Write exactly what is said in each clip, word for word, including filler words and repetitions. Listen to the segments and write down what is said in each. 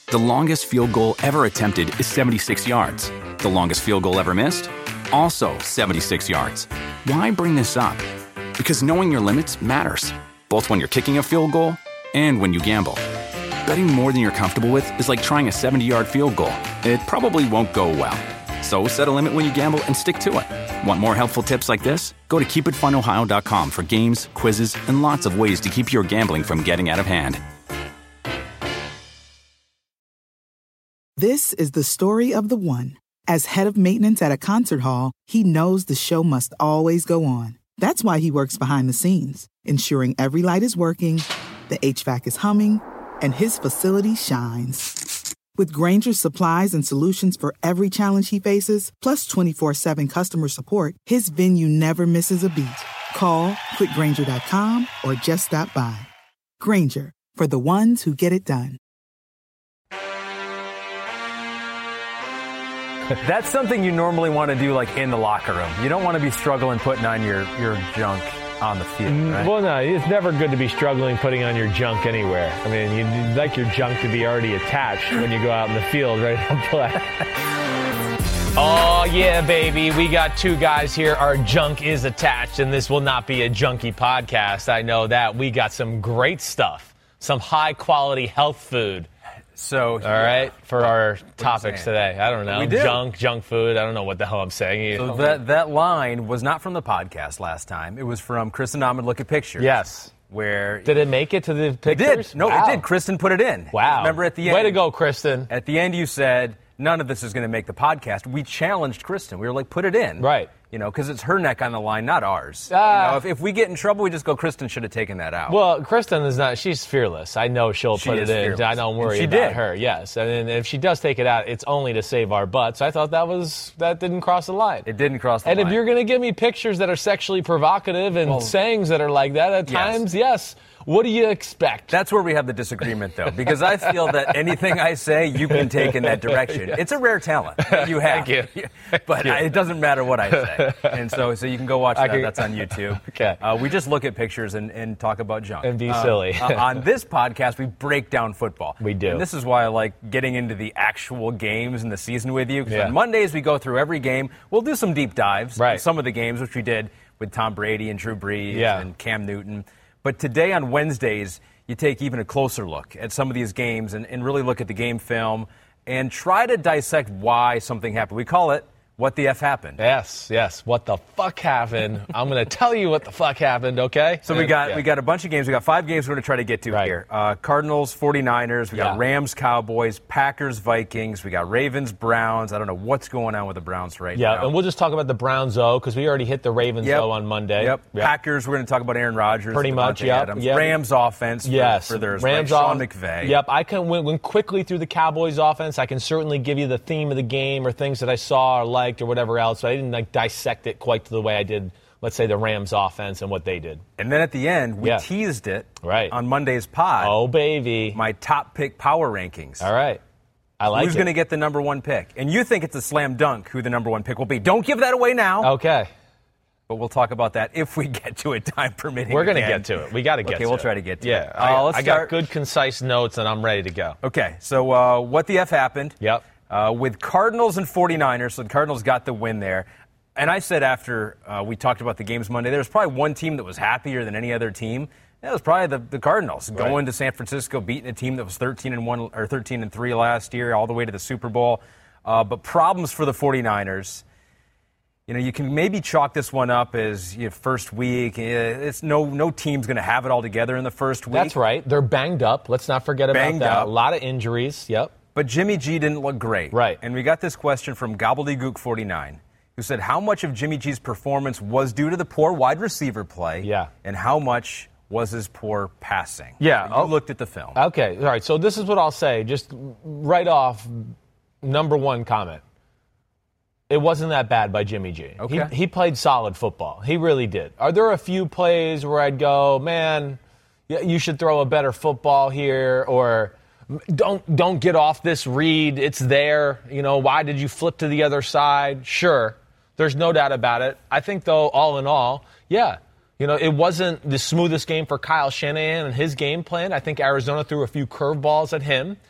The longest field goal ever attempted is seventy-six yards. The longest field goal ever missed? Also seventy-six yards. Why bring this up? Because knowing your limits matters, both when you're kicking a field goal and when you gamble. Betting more than you're comfortable with is like trying a seventy-yard field goal. It probably won't go well. So set a limit when you gamble and stick to it. Want more helpful tips like this? Go to keep it fun ohio dot com for games, quizzes, and lots of ways to keep your gambling from getting out of hand. This is the story of the one. As head of maintenance at a concert hall, he knows the show must always go on. That's why he works behind the scenes, ensuring every light is working, the H V A C is humming, and his facility shines. With Grainger's supplies and solutions for every challenge he faces, plus twenty-four seven customer support, his venue never misses a beat. Call quick grainger dot com or just stop by. Grainger, for the ones who get it done. That's something you normally want to do, like, in the locker room. You don't want to be struggling putting on your, your junk on the field, right? Well, no, it's never good to be struggling putting on your junk anywhere. I mean, you'd like your junk to be already attached when you go out in the field ready to play. Oh, yeah, baby. We got two guys here. Our junk is attached, and this will not be a junky podcast. I know that. We got some great stuff, some high-quality health food. So, all right, for our topics today. I don't know. We do. Junk, junk food. I don't know what the hell I'm saying. So that, that line was not from the podcast last time. It was from Kristen Ahmed Look at Pictures. Yes. Where did it make it to the pictures? It did. No, wow. it did. Kristen put it in. Wow. Remember at the end. Way to go, Kristen. At the end you said, none of this is going to make the podcast. We challenged Kristen. We were like, put it in. Right. You know, because it's her neck on the line, not ours. Uh, you know, if, if we get in trouble, we just go, Kristen should have taken that out. Well, Kristen is not, she's fearless. I know she'll she put it in. Fearless. I don't worry she about did. her. Yes. And if she does take it out, it's only to save our butts. I thought that was, that didn't cross the line. It didn't cross the and line. And if you're going to give me pictures that are sexually provocative and well, sayings that are like that at yes. times, yes. What do you expect? That's where we have the disagreement, though, because I feel that anything I say, you can take in that direction. Yes. It's a rare talent that you have. Thank you. But Thank you. I, it doesn't matter what I say. And so so you can go watch that. Can, That's on YouTube. Okay. Uh, we just look at pictures and, and talk about junk. And be uh, silly. uh, on this podcast, we break down football. We do. And this is why I like getting into the actual games in the season with you. Because yeah. on Mondays, we go through every game. We'll do some deep dives. Right. Some of the games, which we did with Tom Brady and Drew Brees yeah. and Cam Newton. But today on Wednesdays, you take even a closer look at some of these games and, and really look at the game film and try to dissect why something happened. We call it What the F Happened. Yes, yes. What the fuck happened? I'm going to tell you what the fuck happened, okay? So we got yeah. we got a bunch of games. We got five games we're going to try to get to right. here. Uh, Cardinals, forty-niners. We got yeah. Rams, Cowboys, Packers, Vikings. We got Ravens, Browns. I don't know what's going on with the Browns right yeah, now. Yeah, and we'll just talk about the Browns, though, because we already hit the Ravens, yep. though, on Monday. Yep. yep. Packers, we're going to talk about Aaron Rodgers. Pretty much, yep. yep. Rams offense for, yes. for theirs. Rams right? Sean off- McVay. Yep, I can went, went quickly through the Cowboys offense. I can certainly give you the theme of the game or things that I saw or liked or whatever else. But I didn't like dissect it quite to the way I did, let's say, the Rams offense and what they did. And then at the end, we yeah. teased it right. on Monday's pod. Oh, baby. My top pick power rankings. All right. I like Who's it. going to get the number one pick? And you think it's a slam dunk who the number one pick will be. Don't give that away now. Okay. But we'll talk about that if we get to it, time permitting. We're going to get to it. We got to get okay, to we'll it. try to get to yeah. it. Yeah. Uh, I, let's I start. got good, concise notes, and I'm ready to go. Okay. So uh, what the F happened? Yep. Uh, with Cardinals and forty-niners, so the Cardinals got the win there. And I said after uh, we talked about the games Monday, there was probably one team that was happier than any other team. That was probably the, the Cardinals right. going to San Francisco, beating a team that was thirteen and one or thirteen and three last year, all the way to the Super Bowl. Uh, but problems for the forty-niners. You know, you can maybe chalk this one up as you know, first week. It's no no team's going to have it all together in the first week. That's right. They're banged up. Let's not forget banged about that. Up. A lot of injuries. Yep. But Jimmy G didn't look great. Right. And we got this question from Gobbledygook forty-nine, who said how much of Jimmy G's performance was due to the poor wide receiver play, yeah. and how much was his poor passing. Yeah. You looked at the film. Okay. All right. So this is what I'll say. Just right off, number one comment. It wasn't that bad by Jimmy G. Okay. He, he played solid football. He really did. Are there a few plays where I'd go, man, you should throw a better football here, or don't don't get off this read. It's there. You know, why did you flip to the other side? Sure. There's no doubt about it. I think, though, all in all, yeah. You know, it wasn't the smoothest game for Kyle Shanahan and his game plan. I think Arizona threw a few curveballs at him.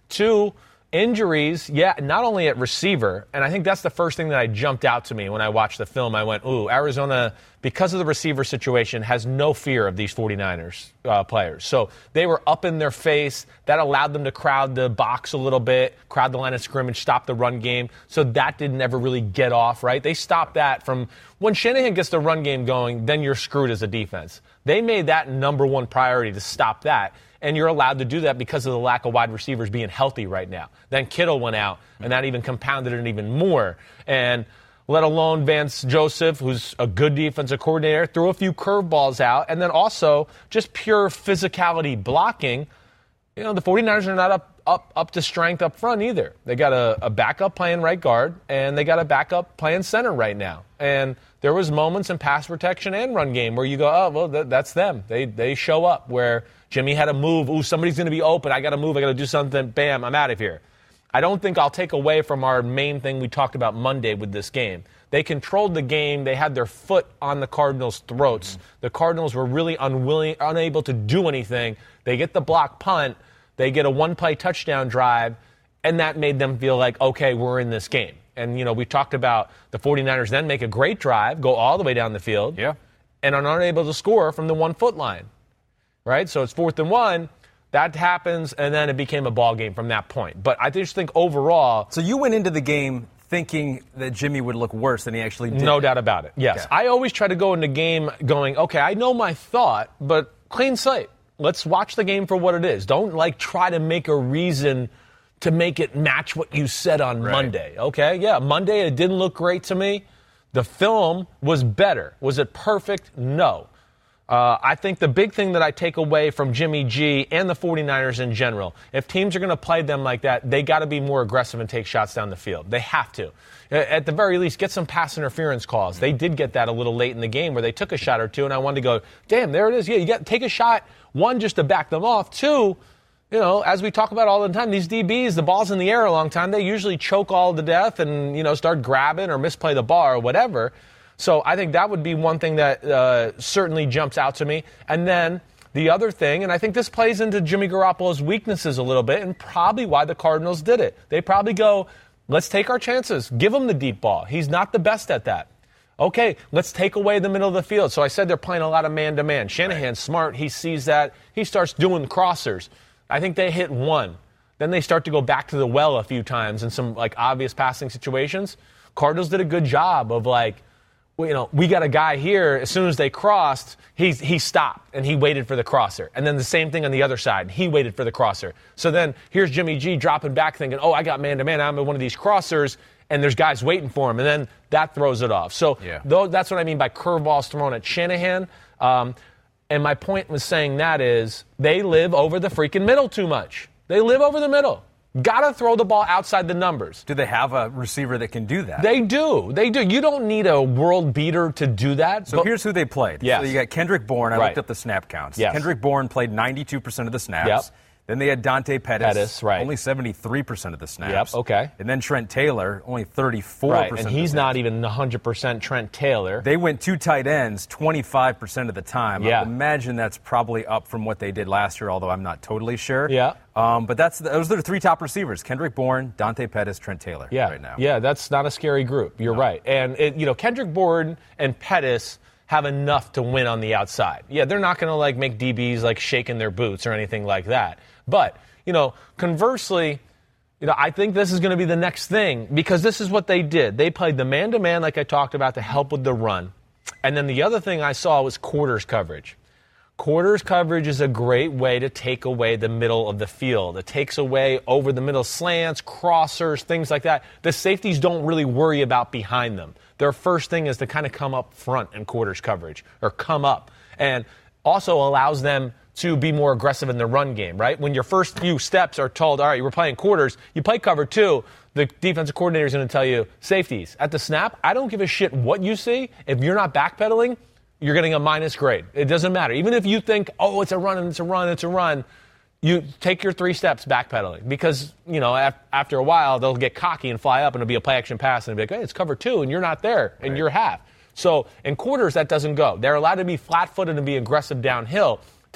Two, injuries, yeah, not only at receiver, and I think that's the first thing that I jumped out to me when I watched the film. I went, ooh, Arizona, because of the receiver situation, has no fear of these 49ers uh, players. So they were up in their face. That allowed them to crowd the box a little bit, crowd the line of scrimmage, stop the run game. So that didn't ever really get off, right? They stopped that from when Shanahan gets the run game going, then you're screwed as a defense. They made that number one priority to stop that. And you're allowed to do that because of the lack of wide receivers being healthy right now. Then Kittle went out, and that even compounded it even more. And let alone Vance Joseph, who's a good defensive coordinator, threw a few curveballs out. And then also just pure physicality blocking. You know, the 49ers are not up, up, up to strength up front either. They got a, a backup playing right guard, and they got a backup playing center right now. And there was moments in pass protection and run game where you go, oh, well, th- that's them. They they show up where Jimmy had to move. Ooh, somebody's going to be open. I got to move. I got to do something. Bam, I'm out of here. I don't think I'll take away from our main thing we talked about Monday with this game. They controlled the game. They had their foot on the Cardinals' throats. Mm-hmm. The Cardinals were really unwilling, unable to do anything. They get the block punt. They get a one-play touchdown drive, and that made them feel like, okay, we're in this game. And, you know, we talked about the 49ers then make a great drive, go all the way down the field, yeah, and are unable to score from the one-foot line, right? So it's fourth and one. That happens, and then it became a ball game from that point. But I just think overall... So you went into the game thinking that Jimmy would look worse than he actually did. No doubt about it, yes. Okay. I always try to go into game going, okay, I know my thought, but clean slate. Let's watch the game for what it is. Don't, like, try to make a reason to make it match what you said on right. Monday, okay? Yeah, Monday it didn't look great to me. The film was better. Was it perfect? No. Uh, I think the big thing that I take away from Jimmy G and the 49ers in general, if teams are going to play them like that, they got to be more aggressive and take shots down the field. They have to. At the very least, get some pass interference calls. They did get that a little late in the game where they took a shot or two, and I wanted to go, damn, there it is. Yeah, you got to take a shot, one, just to back them off. Two, you know, as we talk about all the time, these D Bs, the ball's in the air a long time. They usually choke all to death and, you know, start grabbing or misplay the ball or whatever. So I think that would be one thing that uh, certainly jumps out to me. And then the other thing, and I think this plays into Jimmy Garoppolo's weaknesses a little bit and probably why the Cardinals did it. They probably go, let's take our chances. Give him the deep ball. He's not the best at that. Okay, let's take away the middle of the field. So I said they're playing a lot of man-to-man. Shanahan's smart. He sees that. He starts doing crossers. I think they hit one. Then they start to go back to the well a few times in some, like, obvious passing situations. Cardinals did a good job of, like, you know, we got a guy here, as soon as they crossed, he, he stopped and he waited for the crosser. And then the same thing on the other side. He waited for the crosser. So then here's Jimmy G dropping back thinking, oh, I got man-to-man. I'm in one of these crossers, and there's guys waiting for him. And then that throws it off. So yeah. though, that's what I mean by curveballs thrown at Shanahan. Um, and my point was saying that is they live over the freaking middle too much. They live over the middle. Got to throw the ball outside the numbers. Do they have a receiver that can do that? They do. They do. You don't need a world beater to do that. So here's who they played. Yes. So you got Kendrick Bourne. I right. looked up the snap counts. Yes. Kendrick Bourne played ninety-two percent of the snaps. Yep. Then they had Dante Pettis, Pettis right. only seventy-three percent of the snaps. Yep, okay. And then Trent Taylor, only thirty-four percent. Right, and he's not even one hundred percent Trent Taylor. They went two tight ends twenty-five percent of the time. Yeah. I would imagine that's probably up from what they did last year, although I'm not totally sure. Yeah. Um, but that's those are the three top receivers: Kendrick Bourne, Dante Pettis, Trent Taylor. Yeah. Right now. Yeah, that's not a scary group. You're no. right. And it, you know, Kendrick Bourne and Pettis have enough to win on the outside. Yeah, they're not going to like make D Bs like shaking their boots or anything like that. But you know, conversely, you know, I think this is going to be the next thing because this is what they did. They played the man-to-man like I talked about to help with the run. And then the other thing I saw was quarters coverage. Quarters coverage is a great way to take away the middle of the field. It takes away over the middle slants, crossers, things like that. The safeties don't really worry about behind them. Their first thing is to kind of come up front in quarters coverage or come up. And also allows them to be more aggressive in the run game, right? When your first few steps are told, all right, we're playing quarters, you play cover two, the defensive coordinator is going to tell you safeties. At the snap, I don't give a shit what you see. If you're not backpedaling, you're getting a minus grade. It doesn't matter. Even if you think, oh, it's a run, and it's a run, it's a run, you take your three steps backpedaling because, you know, af- after a while, they'll get cocky and fly up and it'll be a play-action pass and it'll be like, hey, it's cover two, and you're not there, and right. you're half. So in quarters, that doesn't go. They're allowed to be flat-footed and be aggressive downhill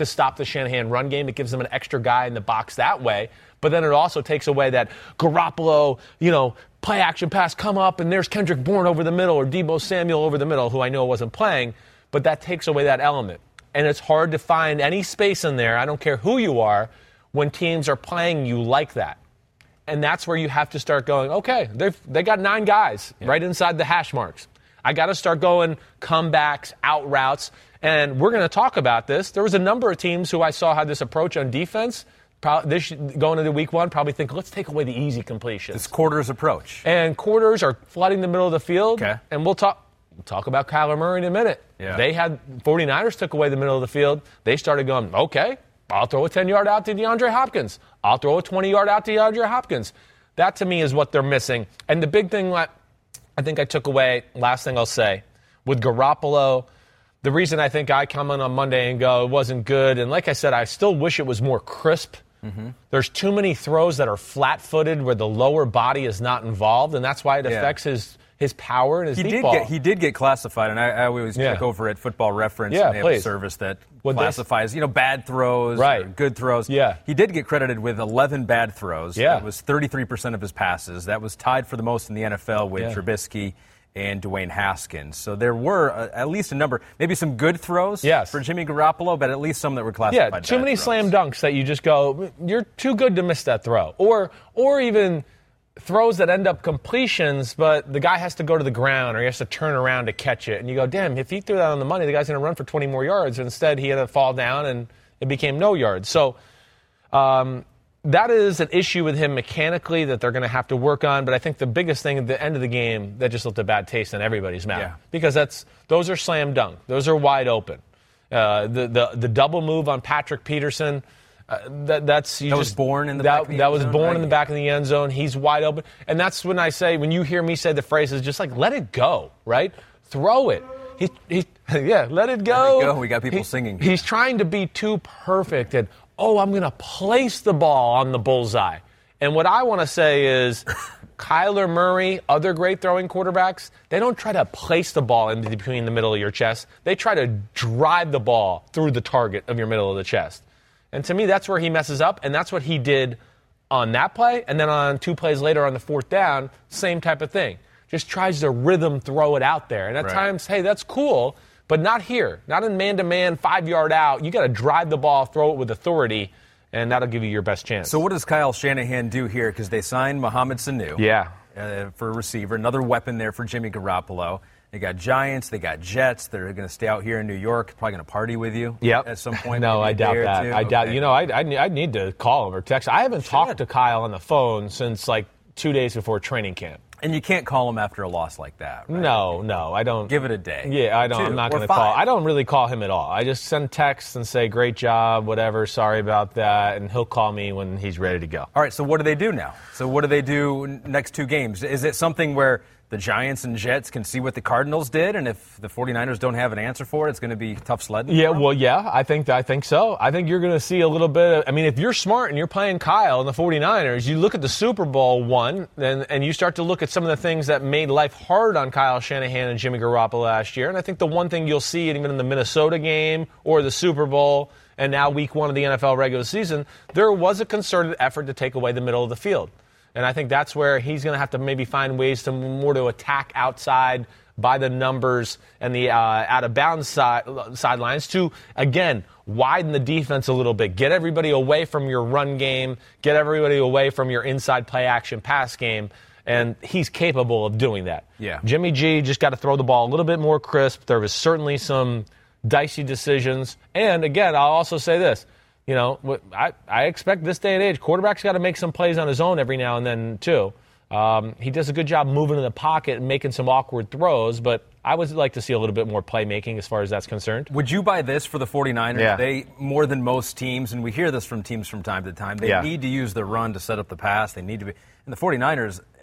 to stop the Shanahan run game. It gives them an extra guy in the box that way. But then it also takes away that Garoppolo, you know, play action pass, come up, and there's Kendrick Bourne over the middle or Deebo Samuel over the middle, who I know wasn't playing. But that takes away that element. And it's hard to find any space in there, I don't care who you are, when teams are playing you like that. And that's where you have to start going, okay, they've they got nine guys yeah. right inside the hash marks. I got to start going comebacks, out routes. And we're going to talk about this. There was a number of teams who I saw had this approach on defense. This going into week one, probably think, let's take away the easy completions. This quarters approach. And quarters are flooding the middle of the field. Okay. And we'll talk we'll talk about Kyler Murray in a minute. Yeah. They had 49ers took away the middle of the field. They started going, okay, I'll throw a ten-yard out to DeAndre Hopkins. I'll throw a twenty-yard out to DeAndre Hopkins. That, to me, is what they're missing. And the big thing that I think I took away, last thing I'll say, with Garoppolo, the reason I think I come in on Monday and go, it wasn't good, and like I said, I still wish it was more crisp. Mm-hmm. There's too many throws that are flat-footed where the lower body is not involved, and that's why it yeah. affects his his power and his he deep did ball. Get, he did get classified, and I, I always yeah. check over at Football Reference, yeah, and they have please. a service that Would classifies, this? you know, bad throws, right. or good throws. Yeah. He did get credited with eleven bad throws. Yeah. That was thirty-three percent of his passes. That was tied for the most in the N F L with yeah. Trubisky and Dwayne Haskins. So there were a, at least a number, maybe some good throws yes. for Jimmy Garoppolo, but at least some that were classified Yeah, too bad many throws. slam dunks that you just go, you're too good to miss that throw. Or or even throws that end up completions, but the guy has to go to the ground or he has to turn around to catch it. And you go, damn, if he threw that on the money, the guy's going to run for twenty more yards. Instead, he had to fall down and it became no yards. So um, that is an issue with him mechanically that they're going to have to work on. But I think the biggest thing at the end of the game, that just left a bad taste in everybody's mouth. Yeah. Because that's those are slam dunk. Those are wide open. Uh, the, the the double move on Patrick Peterson, uh, that that's you that just was born in the that, back of the that end was zone, born right? in the back of the end zone. He's wide open, and that's when I say when you hear me say the phrase is just like let it go, right? Throw it. He he yeah, let it go. Let it go. We got people he, singing. He's trying to be too perfect and oh, I'm going to place the ball on the bullseye. And what I want to say is Kyler Murray, other great throwing quarterbacks, they don't try to place the ball in between the middle of your chest. They try to drive the ball through the target of your middle of the chest. And to me, that's where he messes up, and that's what he did on that play. And then on two plays later on the fourth down, same type of thing. Just tries to rhythm throw it out there. And at right. times, hey, that's cool. But not here. Not in man-to-man, five-yard out. You got to drive the ball, throw it with authority, and that'll give you your best chance. So what does Kyle Shanahan do here? Because they signed Mohamed Sanu yeah. uh, for a receiver, another weapon there for Jimmy Garoppolo. They got Giants, they got Jets. They're going to stay out here in New York, probably going to party with you yep. at some point. No, I doubt that. I doubt. Okay. You know, I I need to call him or text. I haven't talked to Kyle on the phone since like two days before training camp. And you can't call him after a loss like that, right? No, no, I don't. Give it a day. Yeah, I don't. Two, I'm not or going to five. call. I don't really call him at all. I just send texts and say, great job, whatever, sorry about that, and he'll call me when he's ready to go. All right, so what do they do now? So what do they do next two games? Is it something where the Giants and Jets can see what the Cardinals did, and if the 49ers don't have an answer for it, it's going to be tough sledding? Yeah, well, yeah, I think I think so. I think you're going to see a little bit of – I mean, if you're smart and you're playing Kyle and the 49ers, you look at the Super Bowl one, and, and you start to look at some of the things that made life hard on Kyle Shanahan and Jimmy Garoppolo last year. And I think the one thing you'll see even in the Minnesota game or the Super Bowl and now week one of the N F L regular season, there was a concerted effort to take away the middle of the field. And I think that's where he's going to have to maybe find ways to more to attack outside by the numbers and the uh, out-of-bounds side, sidelines to, again, widen the defense a little bit. Get everybody away from your run game. Get everybody away from your inside play-action pass game. And he's capable of doing that. Yeah. Jimmy G just got to throw the ball a little bit more crisp. There was certainly some dicey decisions. And, again, I'll also say this. You know, I, I expect this day and age, quarterback's got to make some plays on his own every now and then, too. Um, he does a good job moving in the pocket and making some awkward throws, but I would like to see a little bit more playmaking as far as that's concerned. Would you buy this for the 49ers? Yeah. They, more than most teams, and we hear this from teams from time to time, they yeah. need to use the run to set up the pass. They need to be. And the 49ers,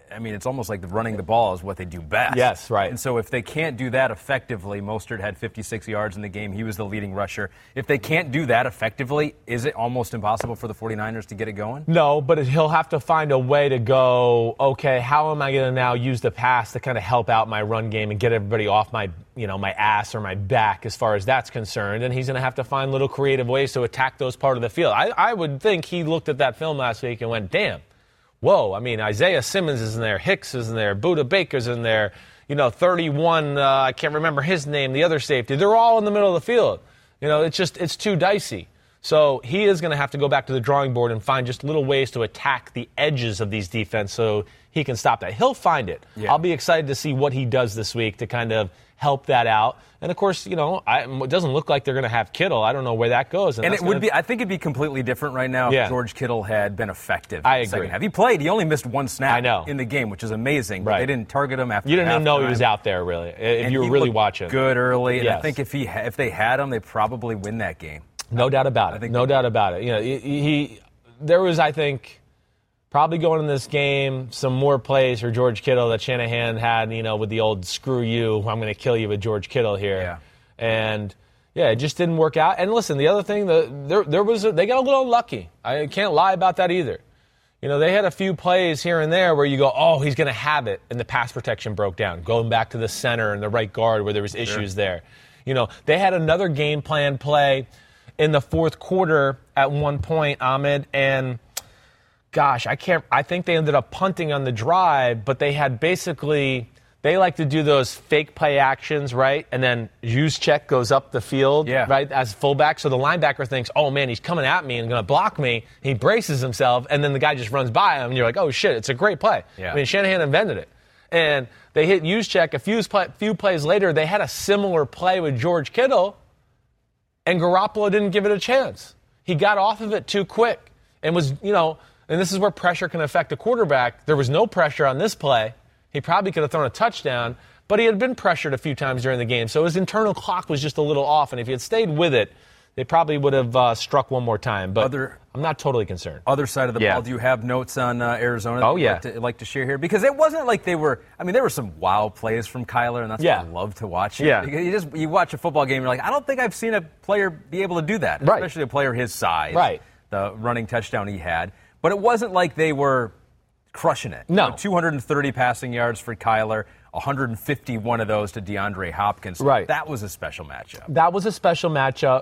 I mean, it's almost like the running the ball is what they do best. Yes, right. And so if they can't do that effectively, Mostert had fifty-six yards in the game. He was the leading rusher. If they can't do that effectively, is it almost impossible for the 49ers to get it going? No, but he'll have to find a way to go, okay, how am I going to now use the pass to kind of help out my run game and get everybody off my, you know, my ass or my back as far as that's concerned. And he's going to have to find little creative ways to attack those part of the field. I, I would think he looked at that film last week and went, damn. Whoa, I mean, Isaiah Simmons is in there, Hicks is in there, Buda Baker's in there, you know, thirty-one, uh, I can't remember his name, the other safety. They're all in the middle of the field. You know, it's just, it's too dicey. So he is going to have to go back to the drawing board and find just little ways to attack the edges of these defense so he can stop that. He'll find it. Yeah. I'll be excited to see what he does this week to kind of help that out. And, of course, you know, I, it doesn't look like they're going to have Kittle. I don't know where that goes. And, and it would gonna... be – I think it'd be completely different right now yeah. if George Kittle had been effective. I in the agree. Second half. He played. He only missed one snap I know. in the game, which is amazing. Right. But they didn't target him after You didn't even know time. he was out there, really, if and you were he really looked watching. Good early. Yes. And I think if he if they had him, they probably win that game. No doubt about it. No doubt about it. You know, he, he there was, I think, probably going in this game, some more plays for George Kittle that Shanahan had, you know, with the old screw you, I'm going to kill you with George Kittle here. Yeah. And, yeah, it just didn't work out. And listen, the other thing, the, there, there was a, they got a little unlucky. I can't lie about that either. You know, they had a few plays here and there where you go, oh, he's going to have it, and the pass protection broke down, going back to the center and the right guard where there was issues sure. there. You know, they had another game plan play in the fourth quarter at one point, Ahmed, and gosh, I can't, I think they ended up punting on the drive, but they had basically, they like to do those fake play actions, right? And then Juszczyk goes up the field, yeah. right, as fullback. So the linebacker thinks, oh man, he's coming at me and going to block me. He braces himself, and then the guy just runs by him, and you're like, oh shit, it's a great play. Yeah. I mean, Shanahan invented it. And they hit Juszczyk a few, few plays later. They had a similar play with George Kittle, and Garoppolo didn't give it a chance. He got off of it too quick and was, you know, and this is where pressure can affect a quarterback. There was no pressure on this play. He probably could have thrown a touchdown, but he had been pressured a few times during the game. So his internal clock was just a little off, and if he had stayed with it, they probably would have uh, struck one more time. But Other, I'm not totally concerned. Other side of the yeah. ball, do you have notes on uh, Arizona that oh, you'd yeah. like to, like to share here? Because it wasn't like they were – I mean, there were some wild plays from Kyler, and that's yeah. why I love to watch it. Yeah. You just you watch a football game, you're like, I don't think I've seen a player be able to do that, right. especially a player his size, right. the running touchdown he had. But it wasn't like they were crushing it. No. You know, two hundred thirty passing yards for Kyler, one hundred fifty-one of those to DeAndre Hopkins. Right. That was a special matchup. That was a special matchup.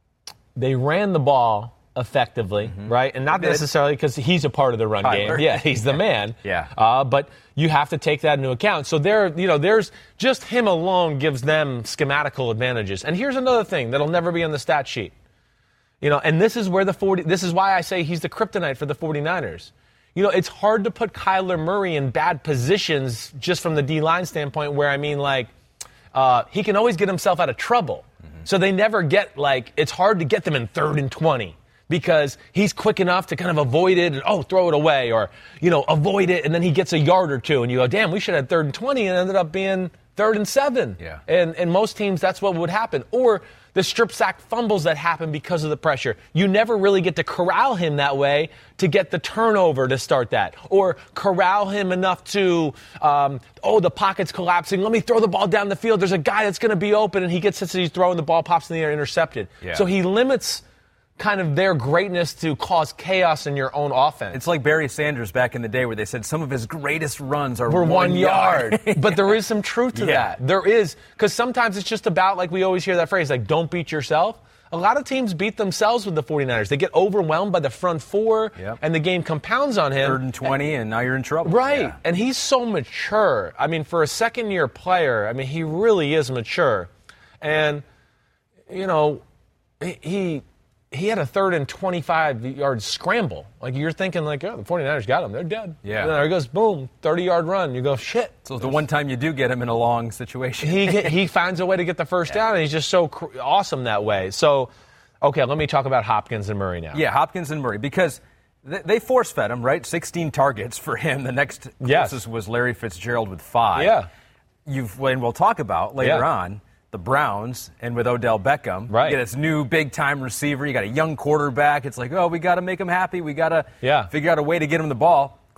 They ran the ball effectively, mm-hmm. right? And not necessarily because he's a part of the run Kyler. game. Yeah, he's the man. yeah. Uh, but you have to take that into account. So there, you know, there's just him alone gives them schematical advantages. And here's another thing that'll never be on the stat sheet. You know, and this is where the forty. This is why I say he's the kryptonite for the 49ers. You know, it's hard to put Kyler Murray in bad positions just from the D-line standpoint where, I mean, like, uh, he can always get himself out of trouble. Mm-hmm. So they never get, like, it's hard to get them in third and twenty because he's quick enough to kind of avoid it and, oh, throw it away or, you know, avoid it, and then he gets a yard or two, and you go, damn, we should have third and twenty, and it ended up being third and seven. Yeah. And, and most teams, that's what would happen. Or the strip sack fumbles that happen because of the pressure. You never really get to corral him that way to get the turnover to start that. Or corral him enough to, um, oh, the pocket's collapsing. Let me throw the ball down the field. There's a guy that's going to be open, and he gets it, so he's throwing the ball, pops in the air, intercepted. Yeah. So he limits kind of their greatness to cause chaos in your own offense. It's like Barry Sanders back in the day where they said some of his greatest runs are We're one, one yard. yard. But there is some truth to yeah. that. There is. Because sometimes it's just about, like we always hear that phrase, like, don't beat yourself. A lot of teams beat themselves with the 49ers. They get overwhelmed by the front four, yep. and the game compounds on him. Third and twenty, and, and now you're in trouble. Right. Yeah. And he's so mature. I mean, for a second-year player, I mean, he really is mature. And, you know, he... He had a third and twenty-five-yard scramble. Like, you're thinking, like, oh, the 49ers got him. They're dead. Yeah. And there he goes, boom, thirty-yard run. You go, shit. So the one time you do get him in a long situation. he he finds a way to get the first yeah. down, and he's just so cr- awesome that way. So, okay, let me talk about Hopkins and Murray now. Yeah, Hopkins and Murray, because th- they force-fed him, right? sixteen targets for him. The next yes. closest was Larry Fitzgerald with five. Yeah. You've, and we'll talk about later yeah. on, the Browns, and with Odell Beckham, right. you get this new big-time receiver. You got a young quarterback. It's like, oh, we got to make him happy. We got to yeah. figure out a way to get him the ball.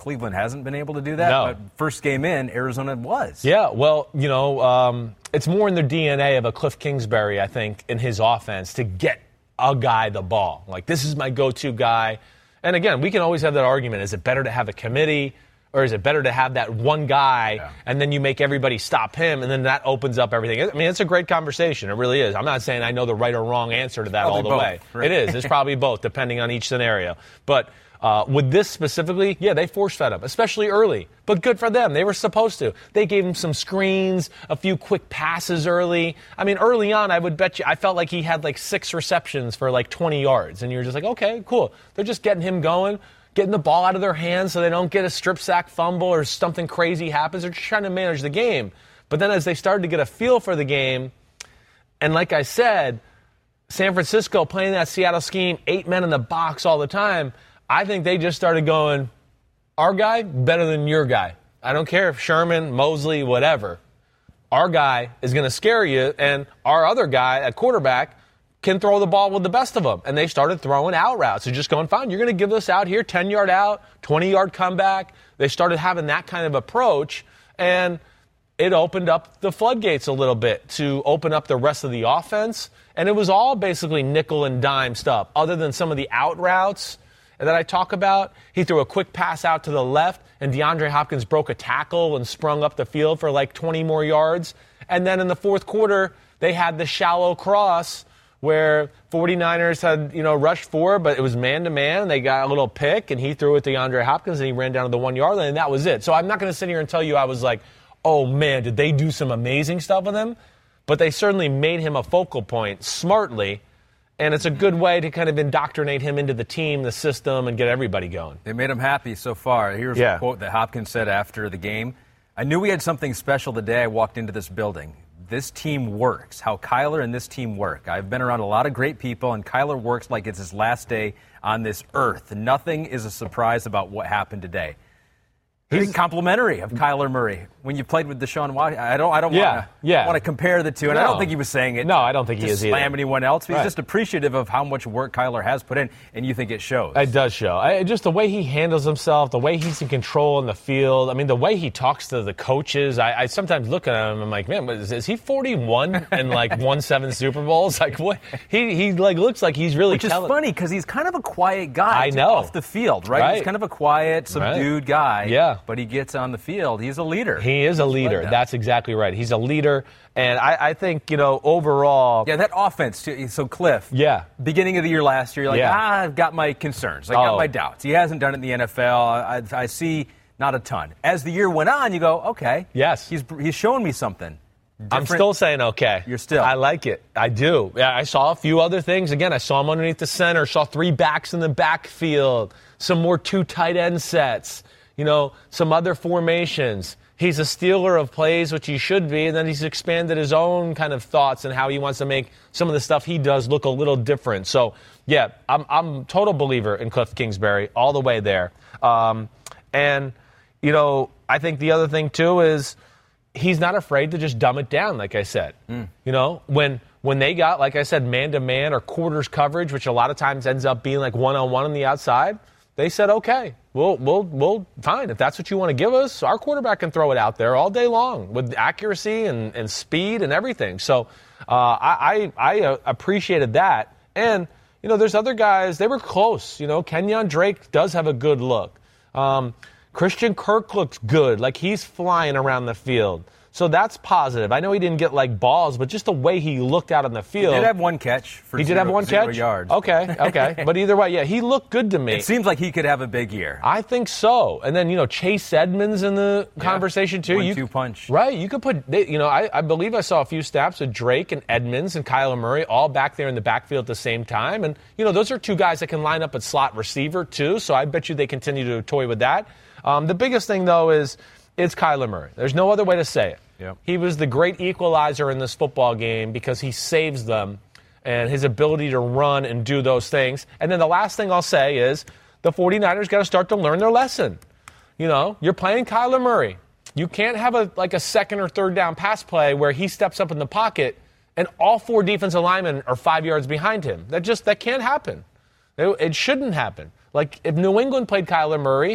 Cleveland hasn't been able to do that. No. But first game in, Arizona was. Yeah, well, you know, um, it's more in the D N A of a Cliff Kingsbury, I think, in his offense to get a guy the ball. Like, this is my go-to guy. And again, we can always have that argument. Is it better to have a committee? Or is it better to have that one guy yeah. and then you make everybody stop him and then that opens up everything? I mean, it's a great conversation. It really is. I'm not saying I know the right or wrong answer to that probably all the both, way. Right? It is. It's probably both, depending on each scenario. But uh, with this specifically, yeah, they force-fed him, especially early. But good for them. They were supposed to. They gave him some screens, a few quick passes early. I mean, early on, I would bet you, I felt like he had like six receptions for like twenty yards. And you're just like, okay, cool. They're just getting him going. Getting the ball out of their hands so they don't get a strip sack fumble or something crazy happens. They're just trying to manage the game. But then as they started to get a feel for the game, and like I said, San Francisco playing that Seattle scheme, eight men in the box all the time, I think they just started going, our guy better than your guy. I don't care if Sherman, Mosley, whatever. Our guy is going to scare you, and our other guy at quarterback can throw the ball with the best of them. And they started throwing out routes. They're just going, fine, you're going to give us out here, ten-yard out, twenty-yard comeback. They started having that kind of approach, and it opened up the floodgates a little bit to open up the rest of the offense. And it was all basically nickel and dime stuff, other than some of the out routes that I talk about. He threw a quick pass out to the left, and DeAndre Hopkins broke a tackle and sprung up the field for like twenty more yards. And then in the fourth quarter, they had the shallow cross where 49ers had, you know, rushed for, but it was man-to-man. They got a little pick, and he threw it to DeAndre Hopkins, and he ran down to the one-yard line, and that was it. So I'm not going to sit here and tell you I was like, oh, man, did they do some amazing stuff with him? But they certainly made him a focal point smartly, and it's a good way to kind of indoctrinate him into the team, the system, and get everybody going. They made him happy so far. Here's yeah. a quote that Hopkins said after the game. I knew we had something special the day I walked into this building. This team works, how Kyler and this team work. I've been around a lot of great people, and Kyler works like it's his last day on this earth. Nothing is a surprise about what happened today. He's complimentary of Kyler Murray. When you played with Deshaun Watson, I don't, I don't yeah, want to yeah. want to compare the two, and no. I don't think he was saying it. No, I don't think to he is slam either. anyone else. But right. He's just appreciative of how much work Kyler has put in, and you think it shows. It does show. I, just the way he handles himself, the way he's in control in the field. I mean, the way he talks to the coaches. I, I sometimes look at him and I'm like, man, is, is he forty-one and like won seven Super Bowls? Like what? He he like looks like he's really. Which telling. is funny because he's kind of a quiet guy. I know. Off the field, right? right? He's kind of a quiet, subdued right. guy. Yeah. But he gets on the field. He's a leader. He is a leader. That's exactly right. He's a leader. And I, I think, you know, overall. Yeah, that offense, too. So, Cliff. Yeah. Beginning of the year last year, you're like, yeah. ah, I've got my concerns. I oh. got my doubts. He hasn't done it in the N F L. I, I see not a ton. As the year went on, you go, okay. Yes. He's he's showing me something. Different. I'm still saying okay. You're still. I like it. I do. Yeah, I saw a few other things. Again, I saw him underneath the center, saw three backs in the backfield, some more two tight end sets, you know, some other formations. He's a stealer of plays, which he should be, and then he's expanded his own kind of thoughts and how he wants to make some of the stuff he does look a little different. So, yeah, I'm I'm a total believer in Cliff Kingsbury all the way there. Um, and, you know, I think the other thing, too, is he's not afraid to just dumb it down, like I said. Mm. You know, when when they got, like I said, man-to-man or quarters coverage, which a lot of times ends up being like one-on-one on the outside, they said, okay, we'll, we'll, we'll, fine. If that's what you want to give us, our quarterback can throw it out there all day long with accuracy and, and speed and everything. So uh, I, I, I uh, appreciated that. And, you know, there's other guys, they were close. You know, Kenyon Drake does have a good look. Um, Christian Kirk looks good, like he's flying around the field. So that's positive. I know he didn't get like balls, but just the way he looked out on the field. He did have one catch for He zero, did have one zero catch? yards. Okay, okay. But either way, yeah, he looked good to me. It seems like he could have a big year. I think so. And then, you know, Chase Edmonds in the yeah. conversation too. One, you, two punch. Right. You could put, you know, I, I believe I saw a few snaps of Drake and Edmonds and Kyler Murray all back there in the backfield at the same time. And, you know, those are two guys that can line up at slot receiver too. So I bet you they continue to toy with that. Um, the biggest thing, though, is it's Kyler Murray. There's no other way to say it. Yep. He was the great equalizer in this football game because he saves them and his ability to run and do those things. And then the last thing I'll say is the 49ers got to start to learn their lesson. You know, you're playing Kyler Murray. You can't have a like a second or third down pass play where he steps up in the pocket and all four defensive linemen are five yards behind him. That just that can't happen. It, it shouldn't happen. Like if New England played Kyler Murray,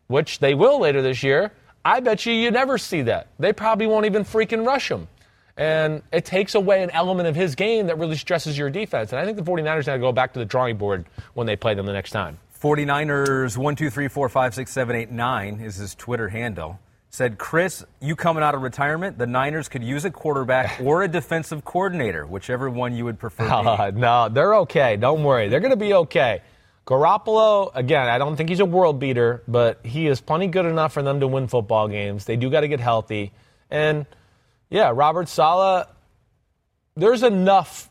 which they will later this year, I bet you you never see that. They probably won't even freaking rush him. And it takes away an element of his game that really stresses your defense. And I think the 49ers now go back to the drawing board when they play them the next time. 49ers one two three four five six seven eight nine is his Twitter handle. Said, Chris, you coming out of retirement, the Niners could use a quarterback or a defensive coordinator, whichever one you would prefer. Uh, no, they're okay. Don't worry. They're going to be okay. Garoppolo, again, I don't think he's a world beater, but he is plenty good enough for them to win football games. They do got to get healthy. And, yeah, Robert Saleh, there's enough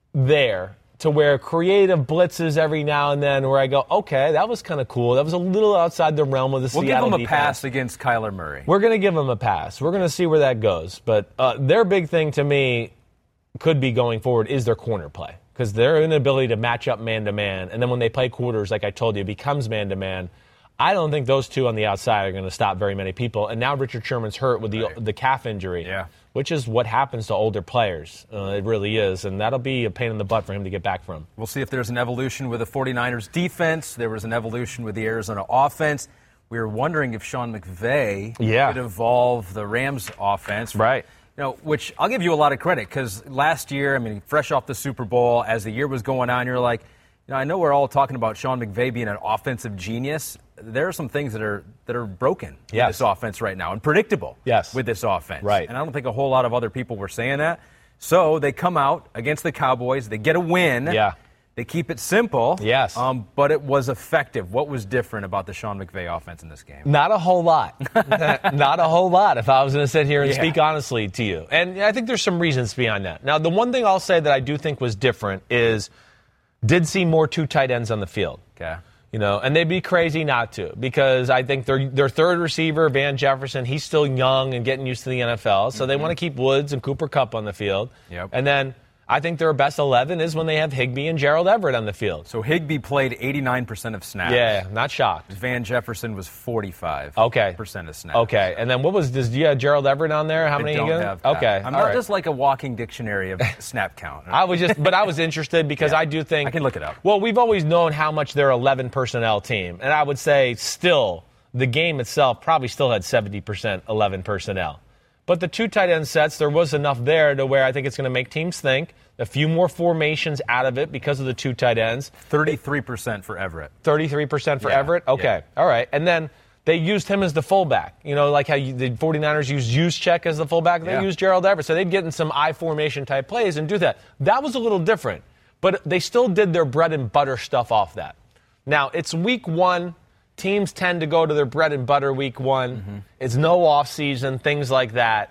there to where creative blitzes every now and then where I go, okay, that was kind of cool. That was a little outside the realm of the we'll Seattle We'll give them a defense. pass against Kyler Murray. We're going to give them a pass. We're going to see where that goes. But uh, their big thing to me could be going forward is their corner play because their inability to match up man-to-man. And then when they play quarters, like I told you, it becomes man-to-man. I don't think those two on the outside are going to stop very many people. And now Richard Sherman's hurt with the right. the calf injury, yeah. which is what happens to older players. Uh, it really is. And that'll be a pain in the butt for him to get back from. We'll see if there's an evolution with the 49ers defense. There was an evolution with the Arizona offense. We were wondering if Sean McVay yeah. could evolve the Rams offense. Right. You know, which I'll give you a lot of credit because last year, I mean, fresh off the Super Bowl, as the year was going on, you're like, you know, I know we're all talking about Sean McVay being an offensive genius. There are some things that are that are broken yes. with this offense right now and predictable yes. with this offense. Right. And I don't think a whole lot of other people were saying that. So they come out against the Cowboys. They get a win. Yeah. They keep it simple. Yes. Um, but it was effective. What was different about the Sean McVay offense in this game? Not a whole lot. Not a whole lot, if I was going to sit here and yeah. speak honestly to you. And I think there's some reasons behind that. Now, the one thing I'll say that I do think was different is did see more two tight ends on the field. Okay. You know, and they'd be crazy not to because I think their their third receiver, Van Jefferson, he's still young and getting used to the N F L. So mm-hmm. they want to keep Woods and Cooper Kupp on the field. Yep. And then I think their best eleven is when they have Higbee and Gerald Everett on the field. So Higbee played eighty-nine percent of snaps. Yeah, not shocked. Van Jefferson was forty-five okay. percent of snaps. Okay, and then what was this? Do you have Gerald Everett on there? How I many don't again? Have that. Okay, I'm all not right. just like a walking dictionary of snap count. I was just, but I was interested because yeah. I do think I can look it up. Well, we've always known how much they're eleven personnel team, and I would say still the game itself probably still had seventy percent eleven personnel. But the two tight end sets, there was enough there to where I think it's going to make teams think. A few more formations out of it because of the two tight ends. thirty-three percent for Everett. thirty-three percent for yeah. Everett? Okay. Yeah. All right. And then they used him as the fullback. You know, like how you, the 49ers used Juszczyk as the fullback. They yeah. used Gerald Everett. So they'd get in some I formation type plays and do that. That was a little different. But they still did their bread and butter stuff off that. Now, it's week one. Teams tend to go to their bread and butter week one. Mm-hmm. It's no offseason, things like that.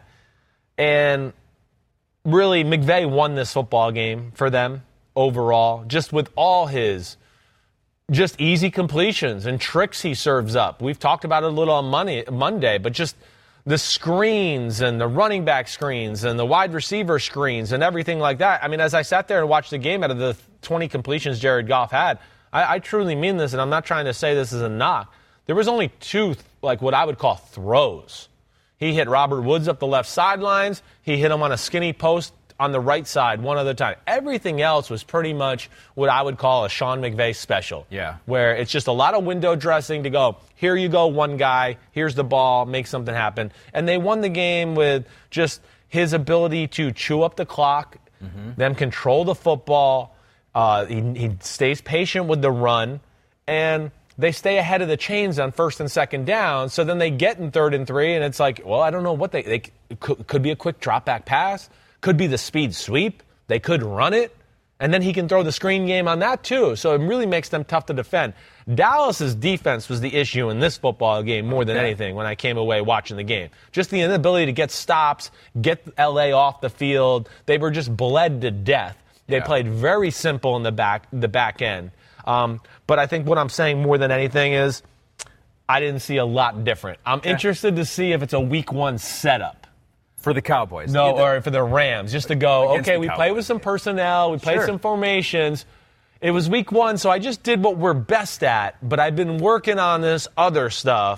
And really, McVay won this football game for them overall, just with all his just easy completions and tricks he serves up. We've talked about it a little on Monday, Monday, but just the screens and the running back screens and the wide receiver screens and everything like that. I mean, as I sat there and watched the game, out of the twenty completions Jared Goff had, I, I truly mean this, and I'm not trying to say this as a knock. There was only two, like what I would call throws. He hit Robert Woods up the left sidelines. He hit him on a skinny post on the right side one other time. Everything else was pretty much what I would call a Sean McVay special. Yeah. Where it's just a lot of window dressing to go, here you go, one guy, here's the ball, make something happen. And they won the game with just his ability to chew up the clock, mm-hmm. them control the football. Uh, he, he stays patient with the run. And they stay ahead of the chains on first and second down, so then they get in third and three, and it's like, well, I don't know what they, they could, could be a quick drop-back pass, could be the speed sweep, they could run it, and then he can throw the screen game on that too, so it really makes them tough to defend. Dallas's defense was the issue in this football game more than okay. anything when I came away watching the game. Just the inability to get stops, get L A off the field. They were just bled to death. They yeah. played very simple in the back, the back end. Um, but I think what I'm saying more than anything is I didn't see a lot different. I'm yeah. interested to see if it's a week one setup. For the Cowboys. No, or for the Rams, just to go, okay, we Cowboys, played with some personnel, we played sure. some formations. It was week one, so I just did what we're best at, but I've been working on this other stuff,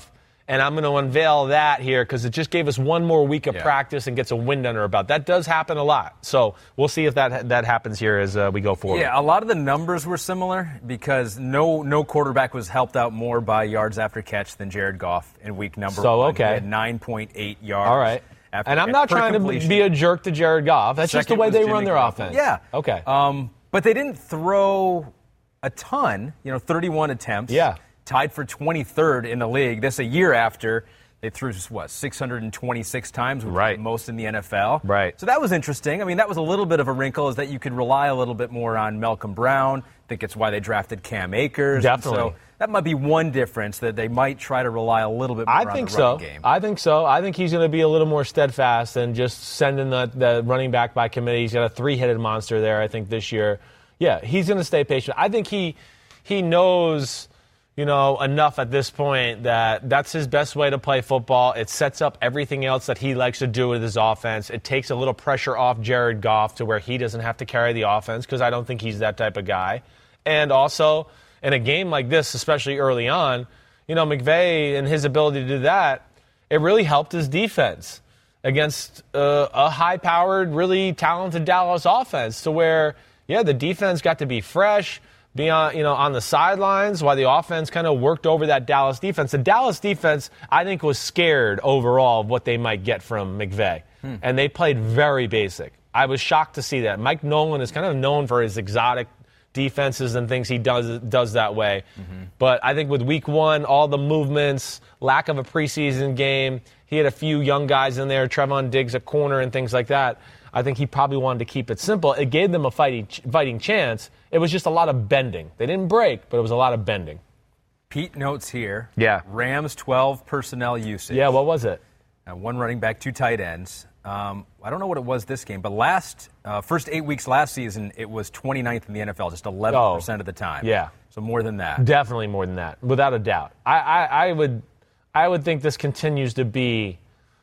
and I'm going to unveil that here because it just gave us one more week of yeah. practice and gets a wind under our belt. That does happen a lot. So we'll see if that that happens here as uh, we go forward. Yeah, a lot of the numbers were similar because no no quarterback was helped out more by yards after catch than Jared Goff in week number so, one. okay. He had nine point eight yards. All right. After and I'm not trying completion. to be a jerk to Jared Goff. That's Second just the way was they Jimmy run their Garoppolo. offense. Yeah. Okay. Um, but they didn't throw a ton, you know, thirty-one attempts. Yeah. Tied for twenty-third in the league. This a year after they threw, what, six hundred twenty-six times, which right. was the most in the N F L. Right. So that was interesting. I mean, that was a little bit of a wrinkle, is that you could rely a little bit more on Malcolm Brown. I think it's why they drafted Cam Akers. Definitely. So that might be one difference, that they might try to rely a little bit more I on think the running so. game. I think so. I think he's going to be a little more steadfast than just sending the, the running back by committee. He's got a three-headed monster there, I think, this year. Yeah, he's going to stay patient. I think he he knows, you know, enough at this point that that's his best way to play football. It sets up everything else that he likes to do with his offense. It takes a little pressure off Jared Goff to where he doesn't have to carry the offense, because I don't think he's that type of guy. And also, in a game like this, especially early on, you know, McVay and his ability to do that, it really helped his defense against uh, a high-powered, really talented Dallas offense, to where, yeah, the defense got to be fresh, be on, you know, on the sidelines while the offense kind of worked over that Dallas defense. The Dallas defense, I think, was scared overall of what they might get from McVay, hmm. and they played very basic. I was shocked to see that. Mike Nolan is kind of known for his exotic defenses and things he does does that way. Mm-hmm. But I think with week one, all the movements, lack of a preseason game, he had a few young guys in there, Trevon Diggs at corner and things like that. I think he probably wanted to keep it simple. It gave them a fighting fighting chance. It was just a lot of bending. They didn't break, but it was a lot of bending. Pete notes here. Yeah. Rams twelve personnel usage. Yeah, what was it? Uh, one running back, two tight ends. Um, I don't know what it was this game, but last uh, first eight weeks last season, it was twenty-ninth in the N F L, just eleven percent oh, of the time. Yeah. So more than that. Definitely more than that, without a doubt. I, I, I would I would think this continues to be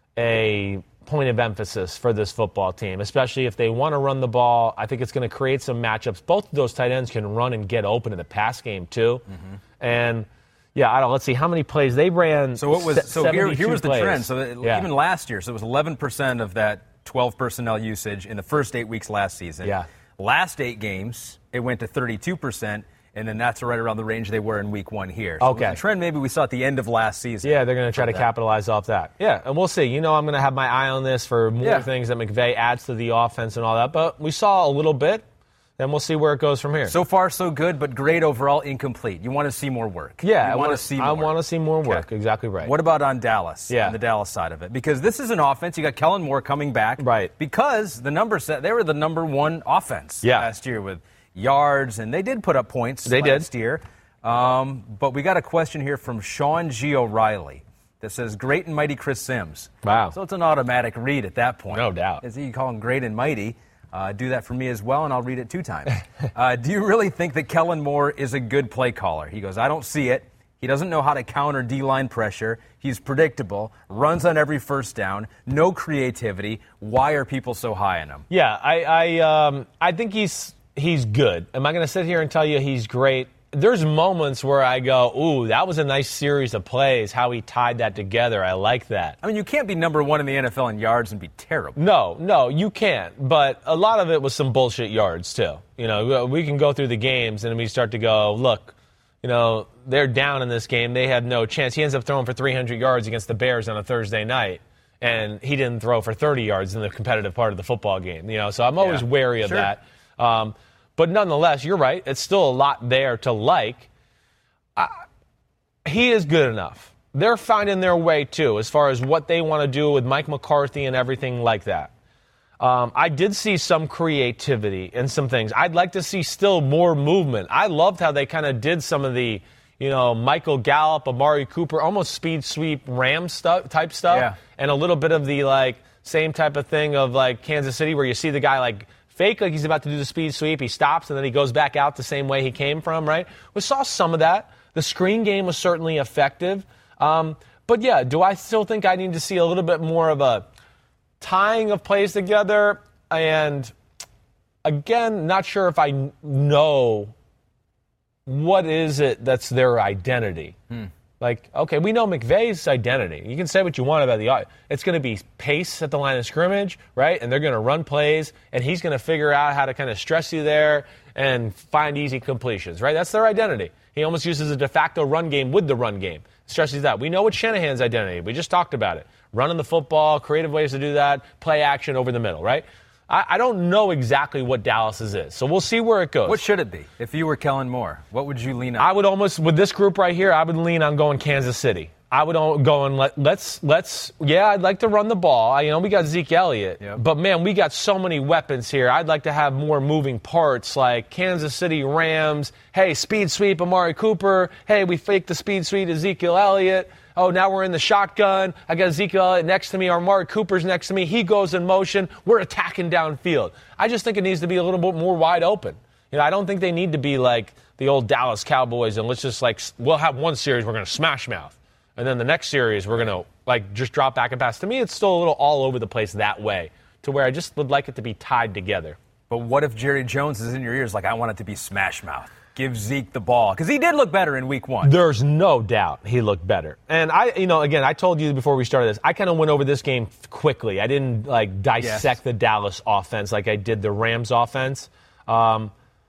a point of emphasis for this football team, especially if they want to run the ball. I think it's going to create some matchups. Both of those tight ends can run and get open in the pass game too. Mm-hmm. And yeah, I don't. Let's see how many plays they ran. So what was so here? Here was the plays. trend. So that, yeah. even last year, so it was eleven percent of that twelve personnel usage in the first eight weeks last season. Yeah. Last eight games, it went to thirty-two percent. And then that's right around the range they were in week one here. So okay. The trend maybe we saw at the end of last season. Yeah, they're going to try to that. capitalize off that. Yeah, and we'll see. You know, I'm going to have my eye on this for more yeah. things that McVay adds to the offense and all that. But we saw a little bit, and we'll see where it goes from here. So far, so good, but grade overall incomplete. You want to see more work. Yeah, you I want to see more. I want to see more work. Okay. Exactly right. What about on Dallas? Yeah. On the Dallas side of it? Because this is an offense. You got Kellen Moore coming back. Right. Because the number set, they were the number one offense yeah. last year with yards, and they did put up points they last did. year. Um, but we got a question here from Sean G. O'Reilly that says, great and mighty Chris Sims. Wow. So it's an automatic read at that point. No doubt. As you call him great and mighty. Uh, do that for me as well, and I'll read it two times. uh, do you really think that Kellen Moore is a good play caller? He goes, I don't see it. He doesn't know how to counter D-line pressure. He's predictable, runs on every first down, no creativity. Why are people so high on him? Yeah, I I, um, I think he's he's good. Am I going to sit here and tell you he's great? There's moments where I go, ooh, that was a nice series of plays, how he tied that together. I like that. I mean, you can't be number one in the N F L in yards and be terrible. No, no, you can't. But a lot of it was some bullshit yards, too. You know, we can go through the games and we start to go, look, you know, they're down in this game. They have no chance. He ends up throwing for three hundred yards against the Bears on a Thursday night, and he didn't throw for thirty yards in the competitive part of the football game. You know, so I'm always yeah. wary of sure. that. Um, but nonetheless, you're right. It's still a lot there to like. Uh, he is good enough. They're finding their way, too, as far as what they want to do with Mike McCarthy and everything like that. Um, I did see some creativity and some things. I'd like to see still more movement. I loved how they kind of did some of the, you know, Michael Gallup, Amari Cooper, almost speed sweep Ram stuff type stuff, yeah. and a little bit of the, like, same type of thing of, like, Kansas City where you see the guy, like, fake like he's about to do the speed sweep. He stops, and then he goes back out the same way he came from, right? We saw some of that. The screen game was certainly effective. Um, but, yeah, do I still think I need to see a little bit more of a tying of plays together? And, again, not sure if I know what is it that's their identity. Hmm. Like, okay, we know McVay's identity. You can say what you want about the – it's going to be pace at the line of scrimmage, right? And they're going to run plays, and he's going to figure out how to kind of stress you there and find easy completions, right? That's their identity. He almost uses a de facto run game with the run game. Stresses that. We know what Shanahan's identity. We just talked about it. Running the football, creative ways to do that, play action over the middle, right? I, I don't know exactly what Dallas's is, so we'll see where it goes. What should it be? If you were Kellen Moore, what would you lean on? I would almost, with this group right here, I would lean on going Kansas City. I would go and let, let's, let's, yeah, I'd like to run the ball. I, you know, we got Zeke Elliott, yep. but man, we got so many weapons here. I'd like to have more moving parts like Kansas City Rams. Hey, speed sweep Amari Cooper. Hey, we faked the speed sweep Ezekiel Elliott. Oh, now we're in the shotgun. I got Ezekiel Elliott next to me. Or Amari Cooper's next to me. He goes in motion. We're attacking downfield. I just think it needs to be a little bit more wide open. You know, I don't think they need to be like the old Dallas Cowboys and let's just like, we'll have one series we're going to smash mouth. And then the next series we're going to like just drop back and pass. To me, it's still a little all over the place that way to where I just would like it to be tied together. But what if Jerry Jones is in your ears like, I want it to be smash mouth? Give Zeke the ball. Because he did look better in week one. There's no doubt he looked better. And I, you know, again, I told you before we started this, I kind of went over this game quickly. I didn't, like, dissect yes. the Dallas offense like I did the Rams offense. Um,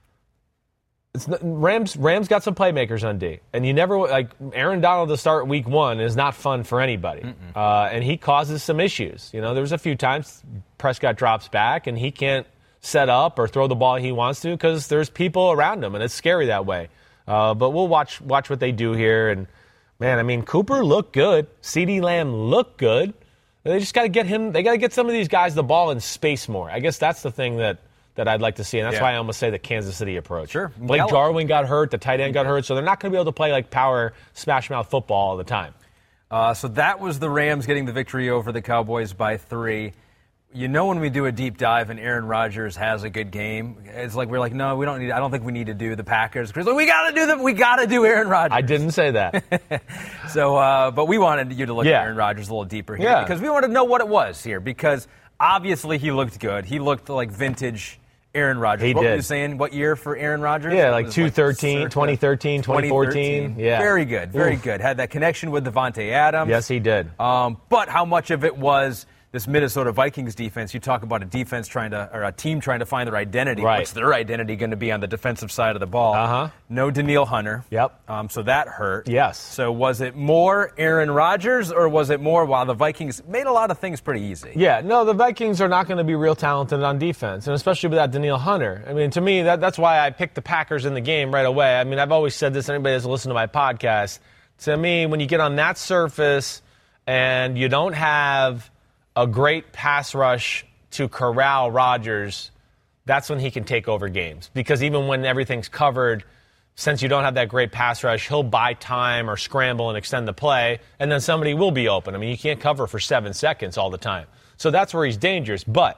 it's, Rams Rams got some playmakers on D. And you never, like, Aaron Donald to start week one is not fun for anybody. Uh, and he causes some issues. You know, there was a few times Prescott drops back and he can't set up or throw the ball he wants to because there's people around him, and it's scary that way. Uh, but we'll watch watch what they do here. And, man, I mean, Cooper looked good. CeeDee Lamb looked good. They just got to get him – they got to get some of these guys the ball in space more. I guess that's the thing that, that I'd like to see, and that's yeah. why I almost say the Kansas City approach. Sure. Blake Yellow. Jarwin got hurt. The tight end got hurt. So they're not going to be able to play, like, power smash-mouth football all the time. Uh, so that was the Rams getting the victory over the Cowboys by three. You know, when we do a deep dive and Aaron Rodgers has a good game, it's like we're like, no, we don't need. I don't think we need to do the Packers because like, we got to do them. We got to do Aaron Rodgers. I didn't say that. so, uh, but we wanted you to look yeah. at Aaron Rodgers a little deeper here yeah. because we wanted to know what it was here because obviously he looked good. He looked like vintage Aaron Rodgers. He what did. were you saying? What year for Aaron Rodgers? Yeah, like two thirteen, twenty thirteen, twenty fourteen. Yeah, very good, very Oof. good. Had that connection with Devontae Adams. Yes, he did. Um, but how much of it was this Minnesota Vikings defense? You talk about a defense trying to, or a team trying to find their identity. Right. What's their identity going to be on the defensive side of the ball? Uh-huh. No Danielle Hunter. Yep. Um, so that hurt. Yes. So was it more Aaron Rodgers, or was it more while the Vikings made a lot of things pretty easy? Yeah, no, the Vikings are not going to be real talented on defense, and especially without Danielle Hunter. I mean, to me, that, that's why I picked the Packers in the game right away. I mean, I've always said this, anybody that's listened to my podcast, to me, when you get on that surface and you don't have a great pass rush to corral Rodgers, that's when he can take over games. Because even when everything's covered, since you don't have that great pass rush, he'll buy time or scramble and extend the play, and then somebody will be open. I mean, you can't cover for seven seconds all the time. So that's where he's dangerous. But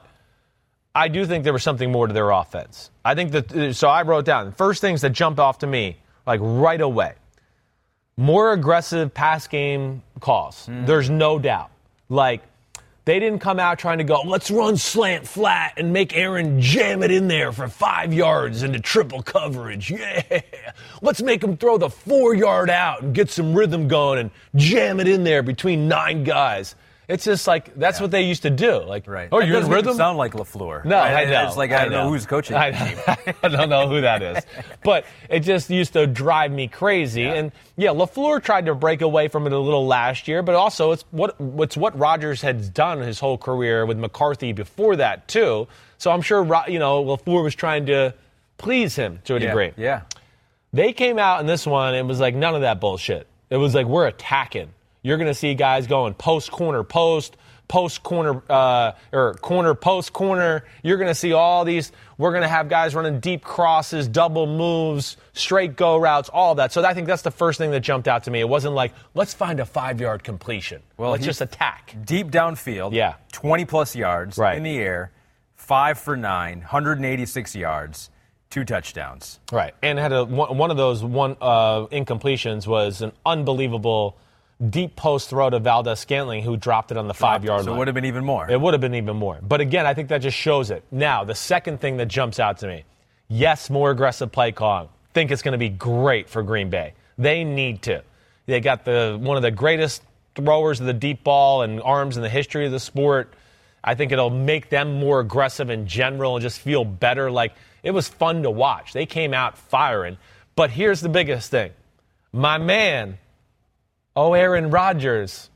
I do think there was something more to their offense. I think that, so I wrote down, first things that jump off to me, like right away, more aggressive pass game calls. Mm. There's no doubt. Like, they didn't come out trying to go, let's run slant flat and make Aaron jam it in there for five yards into triple coverage. Yeah. Let's make him throw the four-yard out and get some rhythm going and jam it in there between nine guys. It's just like, that's yeah. what they used to do. Like, right. oh, that you're in rhythm? Sound like LaFleur. No, right? I know. It's like, I, I don't know. know who's coaching. I, know. I don't know who that is. But it just used to drive me crazy. Yeah. And, yeah, LaFleur tried to break away from it a little last year, but also it's what it's what Rodgers had done his whole career with McCarthy before that, too. So I'm sure, you know, LaFleur was trying to please him to a yeah. degree. Yeah. They came out in this one, it was like none of that bullshit. It was like, we're attacking. You're going to see guys going post, corner, post, post, corner, uh, or corner, post, corner. You're going to see all these. We're going to have guys running deep crosses, double moves, straight go routes, all that. So I think that's the first thing that jumped out to me. It wasn't like, let's find a five-yard completion. Well, let's just attack. Deep downfield, yeah. twenty-plus yards right. in the air, five for nine, one hundred eighty-six yards. Two touchdowns. Right. And had a one of those one uh, incompletions was an unbelievable deep post throw to Valdez-Scantling, who dropped it on the five-yard line. So it would have been even more. It would have been even more. But again, I think that just shows it. Now, the second thing that jumps out to me, yes, more aggressive play calling. Think it's going to be great for Green Bay. They need to. They got the one of the greatest throwers of the deep ball and arms in the history of the sport. I think it'll make them more aggressive in general and just feel better. Like, it was fun to watch. They came out firing. But here's the biggest thing. My man, oh, Aaron Rodgers,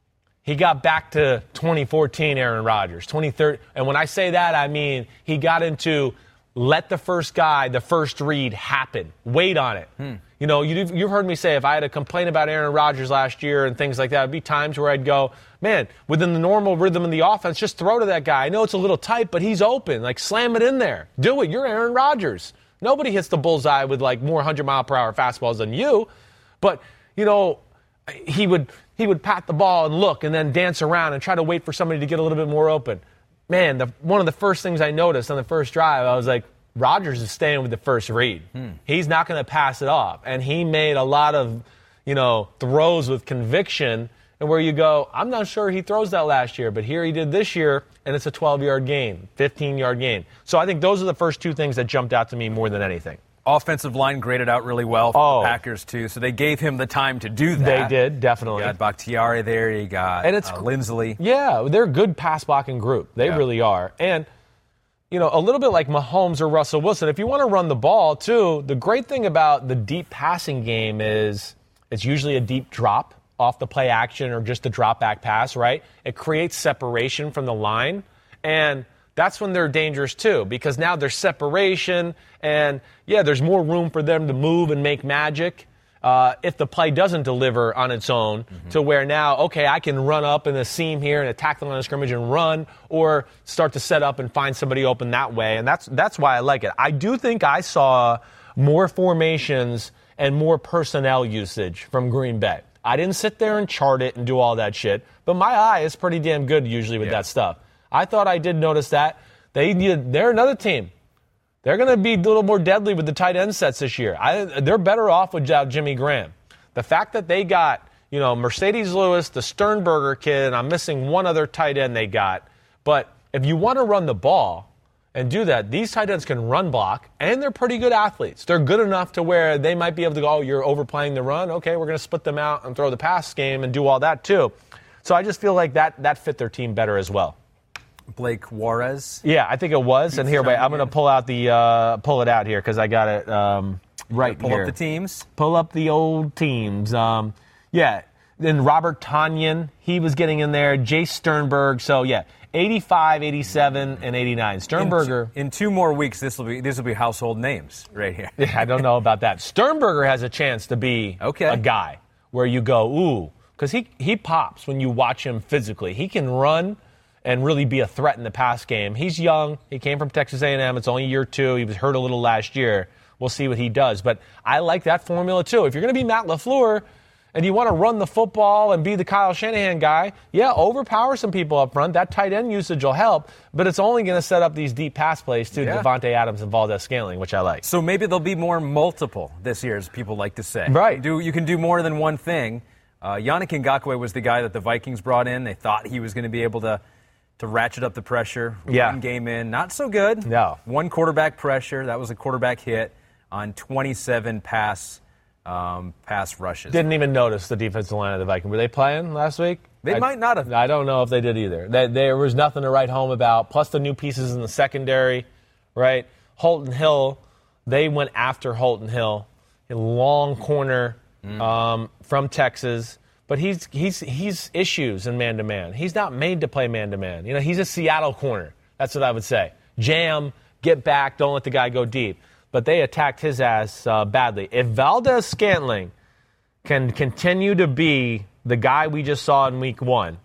he got back to twenty fourteen Aaron Rodgers, twenty thirteen. And when I say that, I mean he got into let the first guy, the first read happen. Wait on it. Hmm. You know, you've, you've heard me say if I had a complaint about Aaron Rodgers last year and things like that, it'd be times where I'd go, man, within the normal rhythm of the offense, just throw to that guy. I know it's a little tight, but he's open. Like, slam it in there. Do it. You're Aaron Rodgers. Nobody hits the bullseye with, like, more one hundred mile per hour fastballs than you. But, you know, he would he would pat the ball and look and then dance around and try to wait for somebody to get a little bit more open. Man, the, one of the first things I noticed on the first drive, I was like, Rodgers is staying with the first read. Hmm. He's not going to pass it off. And he made a lot of, you know, throws with conviction, and where you go, I'm not sure he throws that last year, but here he did this year, and it's a twelve-yard gain, fifteen-yard gain. So I think those are the first two things that jumped out to me more than anything. Offensive line graded out really well for oh. the Packers, too, so they gave him the time to do that. They did, definitely. You got Bakhtiari there, you got and it's, uh, Lindsley. Yeah, they're a good pass-blocking group. They yeah. really are. And, you know, a little bit like Mahomes or Russell Wilson, if you want to run the ball, too, the great thing about the deep passing game is it's usually a deep drop off the play action or just a drop-back pass, right? It creates separation from the line, and that's when they're dangerous, too, because now there's separation, and, yeah, there's more room for them to move and make magic uh, if the play doesn't deliver on its own mm-hmm. to where now, okay, I can run up in a seam here and attack the line of scrimmage and run or start to set up and find somebody open that way, and that's that's why I like it. I do think I saw more formations and more personnel usage from Green Bay. I didn't sit there and chart it and do all that shit, but my eye is pretty damn good usually with yeah. that stuff. I thought I did notice that. They need, they're another team. They're going to be a little more deadly with the tight end sets this year. I, they're better off without Jimmy Graham. The fact that they got, you know, Mercedes Lewis, the Sternberger kid, and I'm missing one other tight end they got. But if you want to run the ball and do that, these tight ends can run block, and they're pretty good athletes. They're good enough to where they might be able to go, oh, you're overplaying the run. Okay, we're going to split them out and throw the pass game and do all that too. So I just feel like that that fit their team better as well. Blake Juarez. Yeah, I think it was. And here, wait, I'm going to pull out the uh, pull it out here because I got it um, right pull here. Pull up the teams. Pull up the old teams. Um, yeah. Then Robert Tonyan, he was getting in there. Jay Sternberg. So yeah, eighty-five, eighty-seven, and eighty-nine. Sternberger. In two, in two more weeks, this will be this will be household names right here. Yeah, I don't know about that. Sternberger has a chance to be okay. a guy where you go, ooh, because he he pops when you watch him physically. He can run and really be a threat in the pass game. He's young. He came from Texas A and M. It's only year two. He was hurt a little last year. We'll see what he does. But I like that formula, too. If you're going to be Matt LaFleur and you want to run the football and be the Kyle Shanahan guy, yeah, overpower some people up front. That tight end usage will help. But it's only going to set up these deep pass plays, too, yeah. Devontae Adams and Valdez-Scantling, which I like. So maybe there'll be more multiple this year, as people like to say. Right. Do, you can do more than one thing. Uh, Yannick Ngakoue was the guy that the Vikings brought in. They thought he was going to be able to to ratchet up the pressure. Yeah. One game in, not so good. No. One quarterback pressure. That was a quarterback hit on twenty-seven pass um, pass rushes. Didn't even notice the defensive line of the Vikings. Were they playing last week? They I, might not have. I don't know if they did either. They, there was nothing to write home about. Plus the new pieces in the secondary, right? Holton Hill, they went after Holton Hill, a long corner mm. um, from Texas. But he's he's he's issues in man-to-man. He's not made to play man-to-man. You know, he's a Seattle corner. That's what I would say. Jam, get back, don't let the guy go deep. But they attacked his ass uh, badly. If Valdez-Scantling can continue to be the guy we just saw in week one,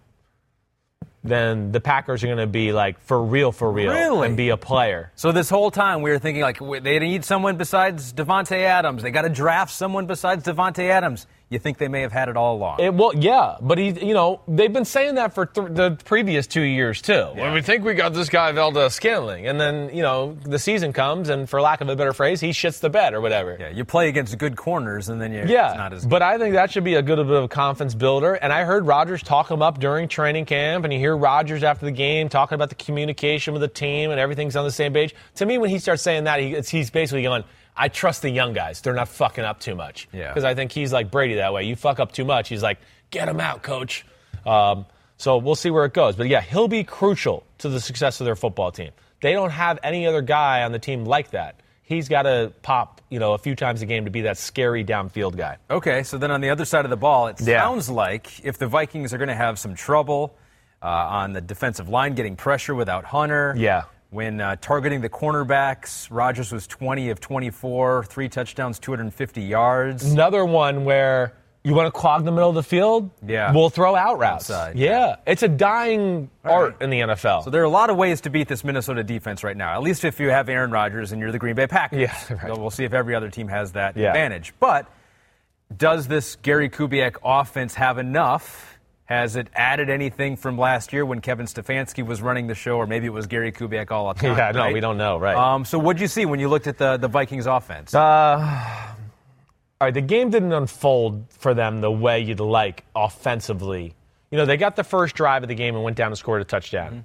then the Packers are going to be, like, for real, for real, really? and be a player. So this whole time we were thinking, like, they need someone besides Devontae Adams. They got to draft someone besides Devontae Adams. You think they may have had it all along? It, well, yeah, but he, you know, they've been saying that for th- the previous two years too. Yeah. Well, we think we got this guy Valdez-Scantling, and then you know the season comes, and for lack of a better phrase, he shits the bed or whatever. Yeah, you play against good corners, and then you're yeah, it's not as good. But I think that should be a good bit of a confidence builder. And I heard Rodgers talk him up during training camp, and you hear Rodgers after the game talking about the communication with the team and everything's on the same page. To me, when he starts saying that, he, it's, he's basically going, I trust the young guys. They're not fucking up too much. Yeah. Because I think he's like Brady that way. You fuck up too much, he's like, get him out, coach. Um, so we'll see where it goes. But, yeah, he'll be crucial to the success of their football team. They don't have any other guy on the team like that. He's got to pop, you know, a few times a game to be that scary downfield guy. Okay, so then on the other side of the ball, it Yeah. sounds like if the Vikings are going to have some trouble uh, on the defensive line, getting pressure without Hunter. Yeah. When uh, targeting the cornerbacks, Rodgers was twenty of twenty-four, three touchdowns, two hundred fifty yards. Another one where you want to clog the middle of the field? Yeah. We'll throw out routes. Outside, yeah. yeah. It's a dying art right. in the N F L. So there are a lot of ways to beat this Minnesota defense right now, at least if you have Aaron Rodgers and you're the Green Bay Packers. Yeah, right. So we'll see if every other team has that Yeah. advantage. But does this Gary Kubiak offense have enough? Has it added anything from last year when Kevin Stefanski was running the show, or maybe it was Gary Kubiak all the time? Yeah, no, right? we don't know, right. Um, so what did you see when you looked at the, the Vikings offense? Uh, all right, the game didn't unfold for them the way you'd like offensively. You know, they got the first drive of the game and went down and scored a touchdown. Mm-hmm.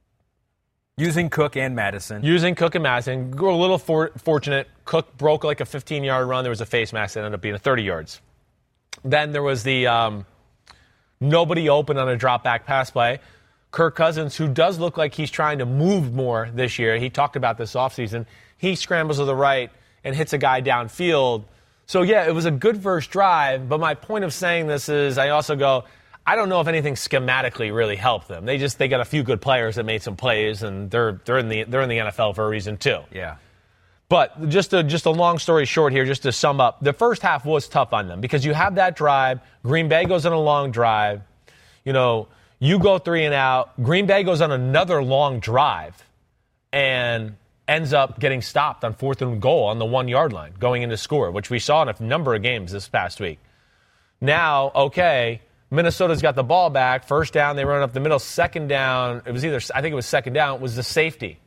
Using Cook and Madison. Using Cook and Madison. We're a little for- fortunate. Cook broke like a fifteen-yard run. There was a face mask that ended up being a thirty yards. Then there was the um, nobody open on a drop-back pass play. Kirk Cousins, who does look like he's trying to move more this year, he talked about this offseason, he scrambles to the right and hits a guy downfield. So, yeah, it was a good first drive, but my point of saying this is I also go, I don't know if anything schematically really helped them. They just they got a few good players that made some plays, and they're they're in the they're in the N F L for a reason too. Yeah. But just a, just a long story short here, just to sum up, the first half was tough on them because you have that drive. Green Bay goes on a long drive. You know, you go three and out. Green Bay goes on another long drive and ends up getting stopped on fourth and goal on the one-yard line going into score, which we saw in a number of games this past week. Now, okay, Minnesota's got the ball back. First down, they run up the middle. Second down, it was either, I think it was second down, it was the safety.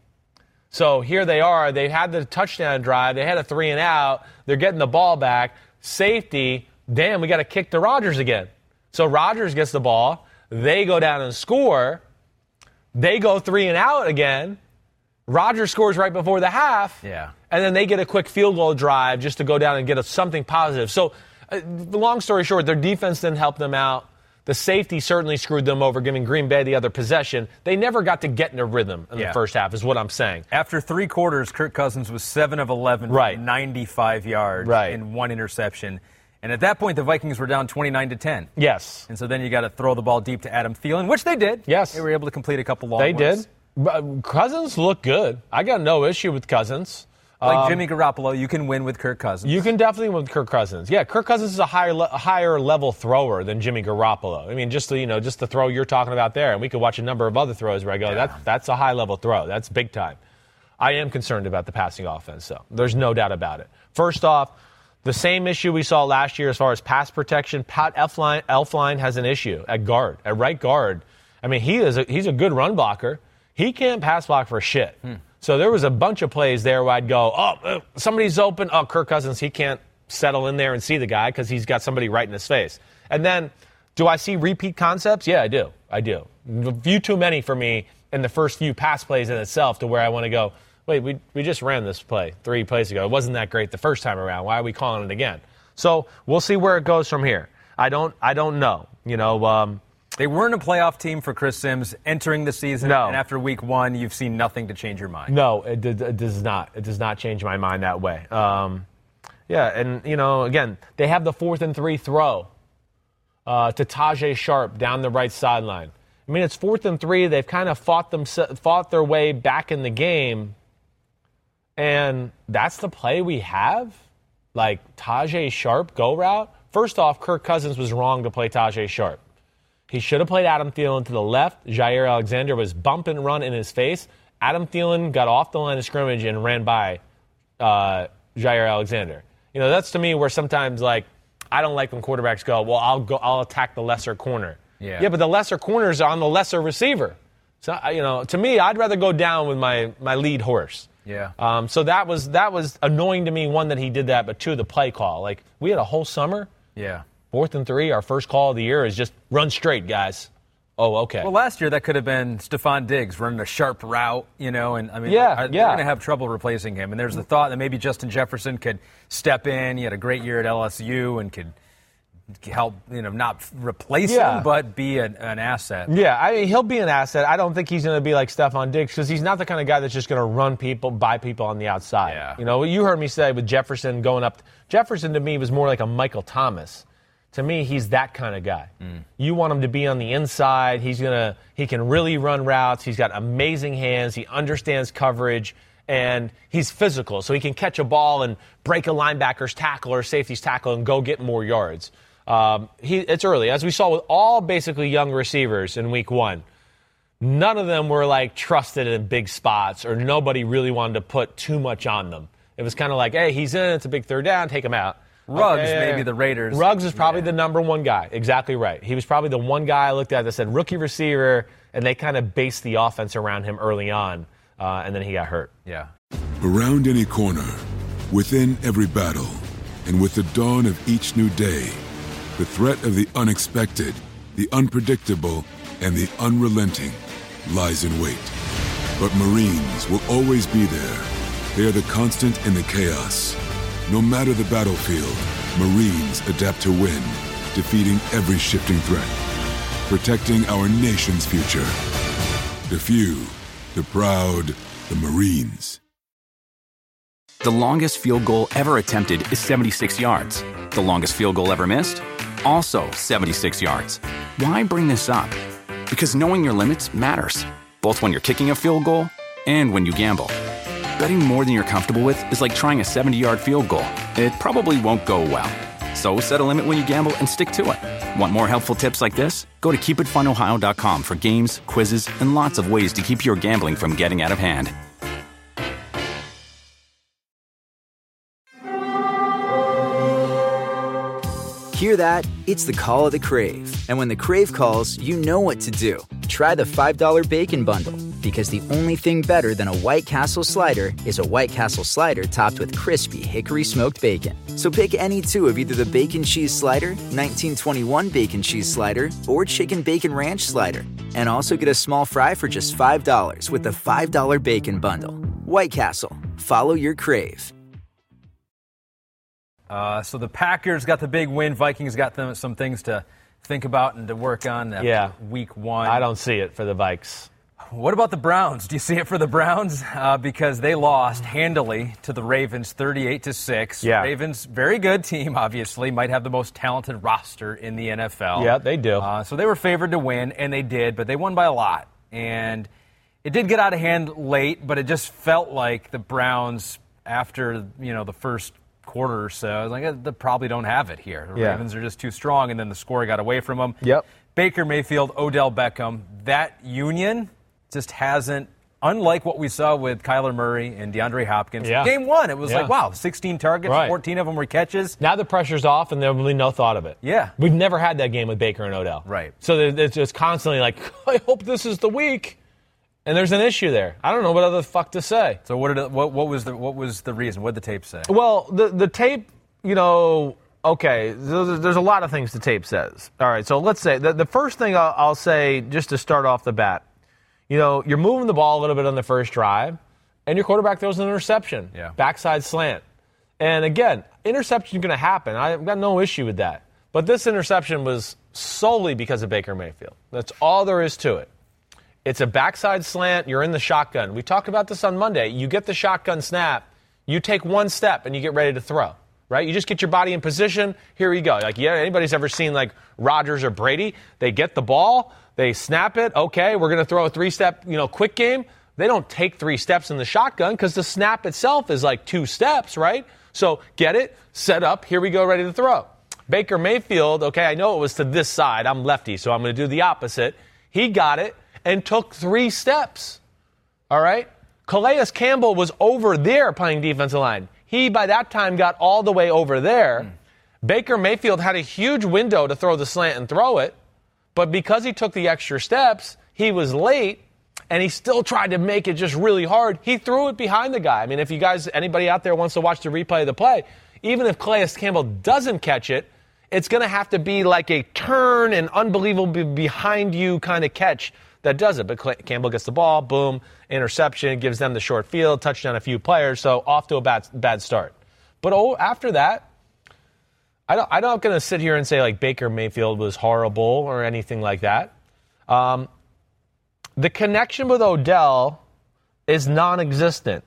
So here they are. They had the touchdown drive. They had a three and out. They're getting the ball back. Safety, damn, we got to kick to Rodgers again. So Rodgers gets the ball. They go down and score. They go three and out again. Rodgers scores right before the half. Yeah. And then they get a quick field goal drive just to go down and get a, something positive. So, uh, long story short, their defense didn't help them out. The safety certainly screwed them over, giving Green Bay the other possession. They never got to get in a rhythm in Yeah. the first half, is what I'm saying. After three quarters, Kirk Cousins was seven of eleven Right. for ninety-five yards Right. and one interception. And at that point, the Vikings were down twenty-nine to ten. Yes. And so then you got to throw the ball deep to Adam Thielen, which they did. Yes. They were able to complete a couple long They ones. did. But Cousins looked good. I got no issue with Cousins. Like Um, Jimmy Garoppolo, you can win with Kirk Cousins. You can definitely win with Kirk Cousins. Yeah, Kirk Cousins is a higher le- a higher level thrower than Jimmy Garoppolo. I mean, just the, you know, just the throw you're talking about there, and we could watch a number of other throws where I go, Yeah. that that's a high level throw. That's big time. I am concerned about the passing offense, though. There's no doubt about it. First off, the same issue we saw last year as far as pass protection. Pat Elflein, Elflein has an issue at guard, at right guard. I mean, he is a, he's a good run blocker. He can't pass block for shit. Hmm. So there was a bunch of plays there where I'd go, oh, somebody's open. Oh, Kirk Cousins, he can't settle in there and see the guy because he's got somebody right in his face. And then, do I see repeat concepts? Yeah, I do. I do. A few too many for me in the first few pass plays in itself to where I want to go, wait, we we just ran this play three plays ago. It wasn't that great the first time around. Why are we calling it again? So we'll see where it goes from here. I don't I don't know. You know, um, They weren't a playoff team for Chris Sims entering the season. No. And after week one, you've seen nothing to change your mind. No, it, it, it does not. It does not change my mind that way. Um, yeah, and, you know, again, they have the fourth and three throw uh, to Tajay Sharp down the right sideline. I mean, it's fourth and three. They've kind of fought them, fought their way back in the game, and that's the play we have? Like, Tajay Sharp go route? First off, Kirk Cousins was wrong to play Tajay Sharp. He should have played Adam Thielen to the left. Jair Alexander was bump and run in his face. Adam Thielen got off the line of scrimmage and ran by uh, Jair Alexander. You know, that's to me where sometimes, like, I don't like when quarterbacks go, well, I'll go, I'll attack the lesser corner. Yeah. Yeah, but the lesser corners are on the lesser receiver. So, you know, to me, I'd rather go down with my, my lead horse. Yeah. Um, so that was that was annoying to me, one, that he did that, but two, the play call. Like, we had a whole summer. Yeah. Fourth and three, our first call of the year is just run straight, guys. Oh, okay. Well, last year that could have been Stephon Diggs running a sharp route, you know, and I mean, yeah, are, yeah. they're going to have trouble replacing him. And there's the thought that maybe Justin Jefferson could step in. He had a great year at L S U and could help, you know, not replace yeah. him, but be an, an asset. Yeah, I mean, he'll be an asset. I don't think he's going to be like Stephon Diggs because he's not the kind of guy that's just going to run people, by people on the outside. Yeah. You know, you heard me say with Jefferson going up. Jefferson to me was more like a Michael Thomas. To me, he's that kind of guy. Mm. You want him to be on the inside. He's gonna. He can really run routes. He's got amazing hands. He understands coverage, and he's physical, so he can catch a ball and break a linebacker's tackle or safety's tackle and go get more yards. Um, he, it's early, as we saw with all basically young receivers in week one. None of them were like trusted in big spots, or nobody really wanted to put too much on them. It was kind of like, hey, he's in. It's a big third down. Take him out. Ruggs, okay. maybe the Raiders. Ruggs is probably yeah. the number one guy. Exactly right. He was probably the one guy I looked at that said rookie receiver, and they kind of based the offense around him early on, uh, and then he got hurt. Yeah. Around any corner, within every battle, and with the dawn of each new day, the threat of the unexpected, the unpredictable, and the unrelenting lies in wait. But Marines will always be there. They are the constant in the chaos. No matter the battlefield, Marines adapt to win, defeating every shifting threat, protecting our nation's future. The few, the proud, the Marines. The longest field goal ever attempted is seventy-six yards. The longest field goal ever missed? Also seventy-six yards. Why bring this up? Because knowing your limits matters, both when you're kicking a field goal and when you gamble. Betting more than you're comfortable with is like trying a seventy-yard field goal. It probably won't go well. So set a limit when you gamble and stick to it. Want more helpful tips like this? Go to keep it fun ohio dot com for games, quizzes, and lots of ways to keep your gambling from getting out of hand. Hear that? It's the call of the Crave. And when the Crave calls, you know what to do. Try the five dollar Bacon Bundle. Because the only thing better than a White Castle slider is a White Castle slider topped with crispy hickory smoked bacon. So pick any two of either the Bacon Cheese Slider, nineteen twenty-one Bacon Cheese Slider, or Chicken Bacon Ranch Slider. And also get a small fry for just five dollars with the five dollar Bacon Bundle. White Castle. Follow your crave. Uh, so the Packers got the big win. Vikings got them some things to think about and to work on after yeah. week one. I don't see it for the Vikes. What about the Browns? Do you see it for the Browns? Uh, because they lost handily to the Ravens, thirty-eight to six. Yeah. Ravens, very good team, obviously, might have the most talented roster in the N F L. Yeah, they do. Uh, so they were favored to win, and they did, but they won by a lot. And it did get out of hand late, but it just felt like the Browns, after you know the first quarter or so, I was like, they probably don't have it here. The yeah. Ravens are just too strong, and then the score got away from them. Yep. Baker Mayfield, Odell Beckham, that union just hasn't, unlike what we saw with Kyler Murray and DeAndre Hopkins. Yeah. Game one, it was yeah. like, wow, sixteen targets, right. fourteen of them were catches. Now the pressure's off, and there's really no thought of it. Yeah. We've never had that game with Baker and Odell. Right. So it's just constantly like, I hope this is the week. And there's an issue there. I don't know what other fuck to say. So what did it, what, what was the what was the reason? What did the tape say? Well, the the tape, you know, okay, there's, there's a lot of things the tape says. All right, so let's say the, the first thing I'll, I'll say just to start off the bat, you know, you're moving the ball a little bit on the first drive, and your quarterback throws an interception. Yeah. Backside slant. And again, interception is going to happen. I've got no issue with that. But this interception was solely because of Baker Mayfield. That's all there is to it. It's a backside slant. You're in the shotgun. We talked about this on Monday. You get the shotgun snap. You take one step, and you get ready to throw. Right? You just get your body in position. Here you go. Like, yeah, anybody's ever seen, like, Rodgers or Brady? They get the ball. They snap it. Okay, we're going to throw a three-step, you know, quick game. They don't take three steps in the shotgun because the snap itself is like two steps, right? So get it, set up, here we go, ready to throw. Baker Mayfield, okay, I know it was to this side. I'm lefty, so I'm going to do the opposite. He got it and took three steps, all right? Calais Campbell was over there playing defensive line. He, by that time, got all the way over there. Mm. Baker Mayfield had a huge window to throw the slant and throw it. But because he took the extra steps, he was late, and he still tried to make it just really hard. He threw it behind the guy. I mean, if you guys, anybody out there wants to watch the replay of the play, even if Calais Campbell doesn't catch it, it's going to have to be like a turn and unbelievable behind you kind of catch that does it. But Campbell gets the ball, boom, interception, gives them the short field, touchdown a few players, so off to a bad, bad start. But oh, after that, I don't, I'm not going to sit here and say like Baker Mayfield was horrible or anything like that. Um, the connection with Odell is non-existent.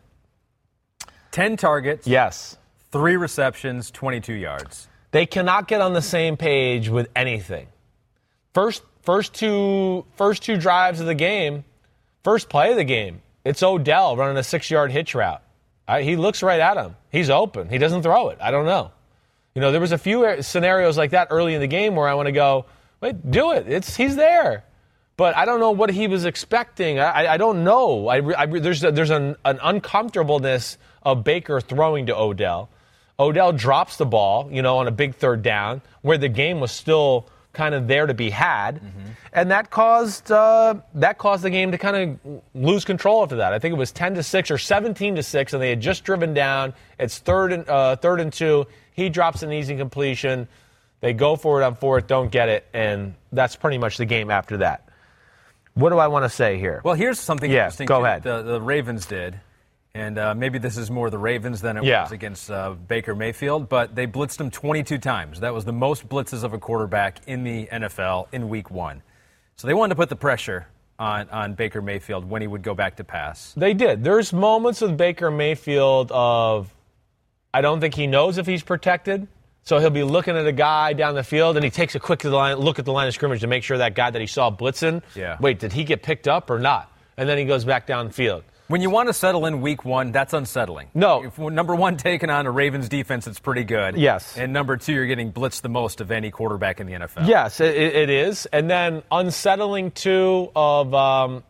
Ten targets. Yes. Three receptions, twenty-two yards. They cannot get on the same page with anything. First, first two, first two drives of the game, first play of the game, it's Odell running a six-yard hitch route. I, he looks right at him. He's open. He doesn't throw it. I don't know. You know, there was a few scenarios like that early in the game where I want to go, wait, do it. It's he's there. But I don't know what he was expecting. I, I don't know. I, I, there's a, there's an, an uncomfortableness of Baker throwing to Odell. Odell drops the ball, you know, on a big third down where the game was still kind of there to be had, mm-hmm. and that caused uh, that caused the game to kind of lose control after that. I think it was ten to six or seventeen to six, and they had just driven down. It's third and uh, third and two. He drops an easy completion. They go for it on fourth, don't get it, and that's pretty much the game after that. What do I want to say here? Well, here's something yeah, interesting go too, ahead. The, the Ravens did. And uh, maybe this is more the Ravens than it yeah. was against uh, Baker Mayfield, but they blitzed him twenty-two times. That was the most blitzes of a quarterback in the N F L in week one. So they wanted to put the pressure on, on Baker Mayfield when he would go back to pass. They did. There's moments with Baker Mayfield of, I don't think he knows if he's protected. So he'll be looking at a guy down the field, and he takes a quick line, look at the line of scrimmage to make sure that guy that he saw blitzing, yeah. wait, did he get picked up or not? And then he goes back downfield. When you want to settle in week one, that's unsettling. No. If, number one, taking on a Ravens defense that's pretty good. Yes. And number two, you're getting blitzed the most of any quarterback in the N F L. Yes, it, it is. And then unsettling, too, of um,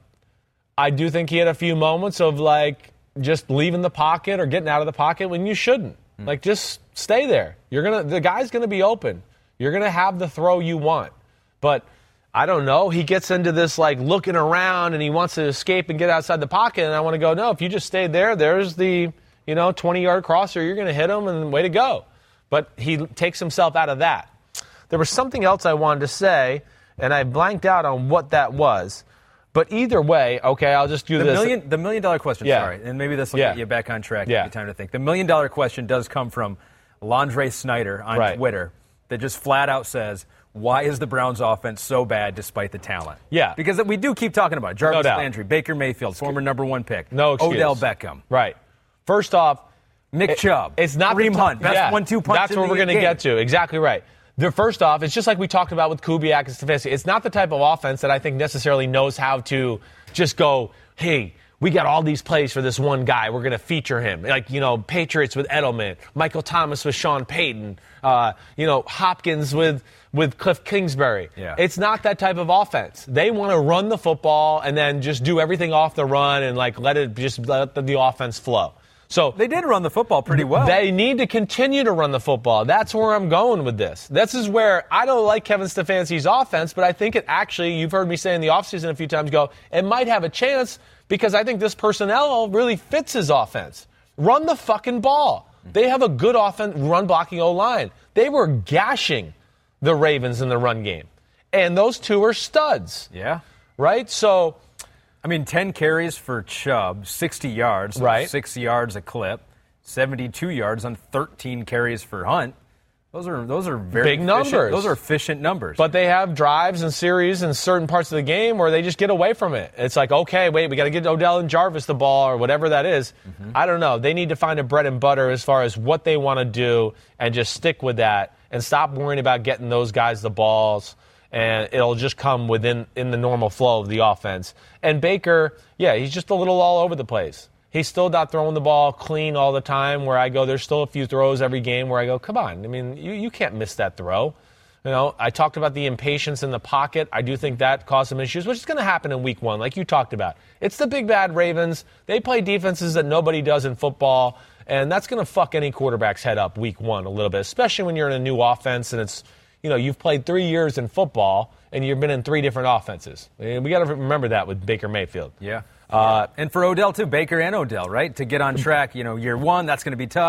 I do think he had a few moments of, like, just leaving the pocket or getting out of the pocket when you shouldn't. Mm. Like, just stay there. You're gonna the guy's going to be open. You're going to have the throw you want. But I don't know. He gets into this, like, looking around, and he wants to escape and get outside the pocket. And I want to go, no, if you just stay there, there's the, you know, twenty-yard crosser. You're going to hit him, and way to go. But he takes himself out of that. There was something else I wanted to say, and I blanked out on what that was. But either way, okay, I'll just do the this. Million, the million-dollar question, yeah. sorry, and maybe this will yeah. get you back on track. Yeah. Give you time to think. The million-dollar question does come from Londre Snyder on right. Twitter that just flat out says, why is the Browns' offense so bad despite the talent? Yeah. Because we do keep talking about it. Jarvis no Landry, Baker Mayfield, former number one pick. No excuse. Odell Beckham. Right. First off, Nick it, Chubb. It's not Kareem the Hunt. Best yeah, one two punch That's in what the we're going to game. get to. Exactly right. The first off, it's just like we talked about with Kubiak and Stefanski. It's not the type of offense that I think necessarily knows how to just go, hey, we got all these plays for this one guy. We're going to feature him. Like, you know, Patriots with Edelman, Michael Thomas with Sean Payton, uh, you know, Hopkins with, with Cliff Kingsbury. Yeah. It's not that type of offense. They want to run the football and then just do everything off the run and, like, let it just let the, the offense flow. So they did run the football pretty well. They need to continue to run the football. That's where I'm going with this. This is where I don't like Kevin Stefanski's offense, but I think it actually, you've heard me say in the offseason a few times ago, it might have a chance because I think this personnel really fits his offense. Run the fucking ball. They have a good offense, run blocking O-line. They were gashing the Ravens in the run game. And those two are studs. Yeah. Right? So, I mean, ten carries for Chubb, sixty yards, right. six yards a clip, seventy-two yards on thirteen carries for Hunt. Those are those are very big numbers. Those are efficient numbers. But they have drives and series in certain parts of the game where they just get away from it. It's like, okay, wait, we got to get Odell and Jarvis the ball or whatever that is. Mm-hmm. I don't know. They need to find a bread and butter as far as what they want to do and just stick with that and stop worrying about getting those guys the balls. And it'll just come within in the normal flow of the offense. And Baker, yeah, he's just a little all over the place. He's still not throwing the ball clean all the time where I go, there's still a few throws every game where I go, come on. I mean, you, you can't miss that throw. You know, I talked about the impatience in the pocket. I do think that caused some issues, which is going to happen in week one, like you talked about. It's the big bad Ravens. They play defenses that nobody does in football, and that's going to fuck any quarterback's head up week one a little bit, especially when you're in a new offense and it's, you know, you've played three years in football and you've been in three different offenses. And we got to remember that with Baker Mayfield. Yeah. Uh, and for Odell, too, Baker and Odell, right? To get on track, you know, year one, that's going to be tough.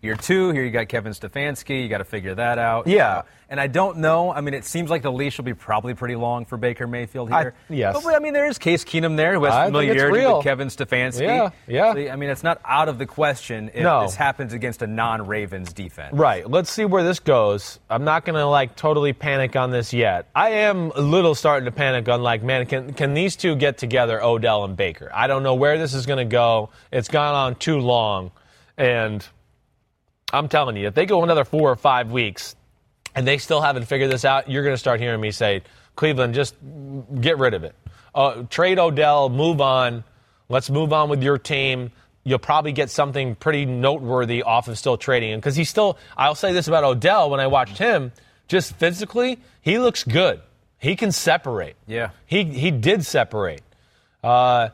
year two. Here you got Kevin Stefanski. You got to figure that out. Yeah. So, and I don't know. I mean, it seems like the leash will be probably pretty long for Baker Mayfield here. I, yes. But, I mean, there is Case Keenum there who has I think it's familiarity real. with Kevin Stefanski. Yeah, yeah. So, I mean, it's not out of the question if No. this happens against a non-Ravens defense. Right. Let's see where this goes. I'm not going to, like, totally panic on this yet. I am a little starting to panic on, like, man, can, can these two get together, Odell and Baker? I don't know where this is going to go. It's gone on too long. And I'm telling you, if they go another four or five weeks and they still haven't figured this out, you're going to start hearing me say, Cleveland, just get rid of it. Uh, trade Odell, move on. Let's move on with your team. You'll probably get something pretty noteworthy off of still trading him. Because he's still, I'll say this about Odell, when I watched him, just physically, he looks good. He can separate. Yeah. He he did separate. Uh,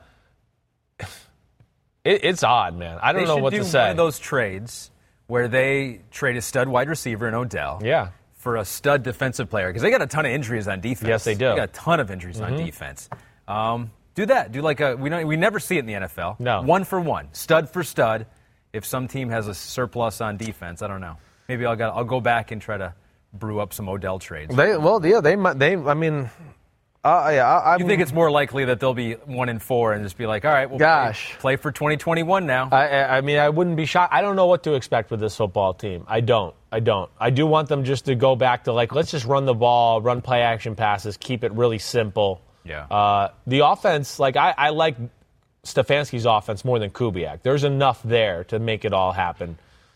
it, it's odd, man. I don't They know should what do to say. one of those trades where they trade a stud wide receiver in Odell. Yeah. For a stud defensive player, because they got a ton of injuries on defense. Yes, they do. They got a ton of injuries mm-hmm. on defense. Um, do that. Do like a we don't we never see it in the N F L. No. One for one, stud for stud. If some team has a surplus on defense, I don't know. Maybe I'll go, I'll go back and try to brew up some Odell trades. They well, yeah, they might. They, I mean, uh, yeah. I, you think it's more likely that they'll be one and four and just be like, all right, we'll gosh, play, play for twenty twenty-one now. I, I mean, I wouldn't be shocked. I don't know what to expect with this football team. I don't. I don't. I do want them just to go back to, like, let's just run the ball, run play action passes, keep it really simple. Yeah. Uh, the offense, like, I, I like Stefanski's offense more than Kubiak. There's enough there to make it all happen.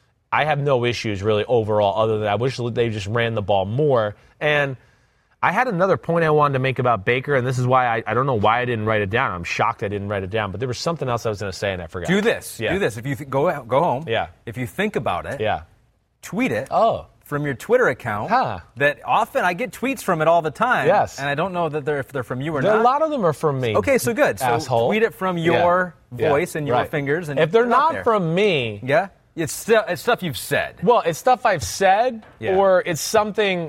I have no issues really overall other than I wish they just ran the ball more. And I had another point I wanted to make about Baker, and this is why I, I don't know why I didn't write it down. I'm shocked I didn't write it down, but there was something else I was going to say and I forgot. Do this. Yeah. Do this. If you th- go go home. Yeah. If you think about it. Yeah. Tweet it. Oh. From your Twitter account. Huh. That often I get tweets from it all the time. Yes. And I don't know that they're if they're from you or there, not. A lot of them are from me. Okay, so good. So asshole. tweet it from your yeah. voice yeah. and your right. fingers. And if they're put it out not there. from me, yeah, it's still it's stuff you've said. Well, it's stuff I've said, Yeah. or it's something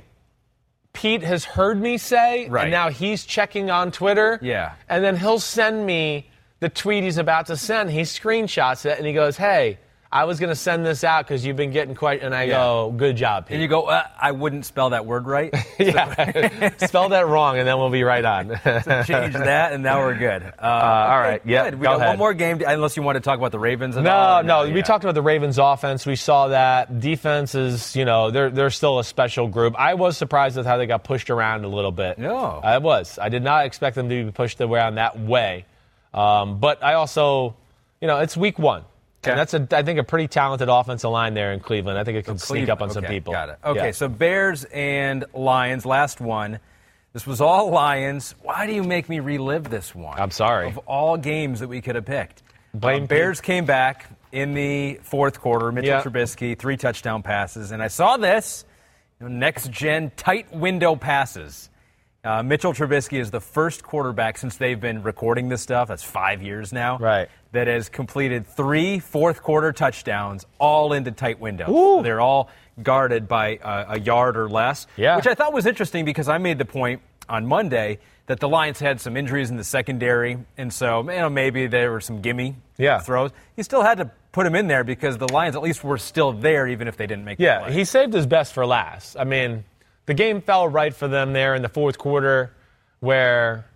Pete has heard me say, Right. and now he's checking on Twitter. Yeah. And then he'll send me the tweet he's about to send. He screenshots it, and he goes, hey, I was going to send this out because you've been getting quite, and I Yeah. go, good job, Pete. And you go, uh, I wouldn't spell that word right. yeah, spell that wrong, and then we'll be right on. Change that, and now we're good. Uh, all right, okay, yeah, good. We go got ahead. one more game, unless you want to talk about the Ravens. At No, all. no, yeah. we talked about the Ravens' offense. We saw that defense is, you know, they're they're still a special group. I was surprised with how they got pushed around a little bit. No, I was. I did not expect them to be pushed around that way. Um, but I also, you know, it's week one. Okay. And that's, a, I think, a pretty talented offensive line there in Cleveland. I think it can So sneak up on okay, some people. Got it. Okay, Yeah. so Bears and Lions, last one. This was all Lions. Why do you make me relive this one? I'm sorry. Of all games that we could have picked. Blame Uh, Bears came back in the fourth quarter. Mitchell Yeah. Trubisky, three touchdown passes. And I saw this, you know, next-gen tight window passes. Uh, Mitchell Trubisky is the first quarterback since they've been recording this stuff, that's five years now, Right. that has completed three fourth-quarter touchdowns all into tight windows. Ooh. So they're all guarded by uh, a yard or less, Yeah. which I thought was interesting because I made the point on Monday that the Lions had some injuries in the secondary, and so you know, maybe there were some gimme Yeah. throws. You still had to put him in there because the Lions at least were still there even if they didn't make the Yeah, play. he saved his best for last. I mean, the game fell right for them there in the fourth quarter where,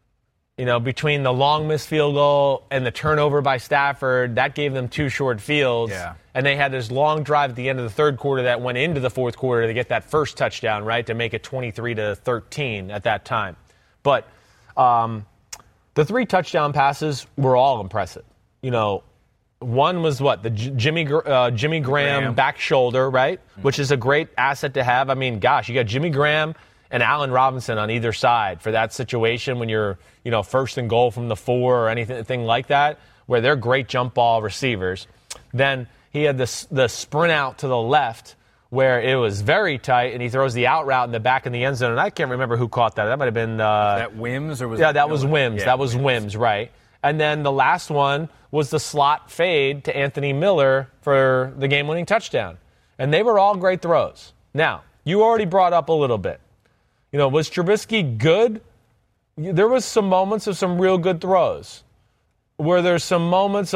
you know, between the long missed field goal and the turnover by Stafford, that gave them two short fields. Yeah. And they had this long drive at the end of the third quarter that went into the fourth quarter to get that first touchdown, right, to make it twenty-three to thirteen at that time. But um, the three touchdown passes were all impressive. You know, one was what? The J- Jimmy uh, Jimmy Graham, Graham. back shoulder, right? Mm-hmm. Which is a great asset to have. I mean, gosh, you got Jimmy Graham and Allen Robinson on either side for that situation when you're, you know, first and goal from the four or anything like that, where they're great jump ball receivers. Then he had the the sprint out to the left where it was very tight, and he throws the out route in the back in the end zone. And I can't remember who caught that. That might have been uh, that Wims or was yeah, it that was Miller? Wims. Yeah, that was Wims, right? And then the last one was the slot fade to Anthony Miller for the game-winning touchdown. And they were all great throws. Now, you already brought up a little bit. You know, was Trubisky good? There was some moments of some real good throws where there's some moments of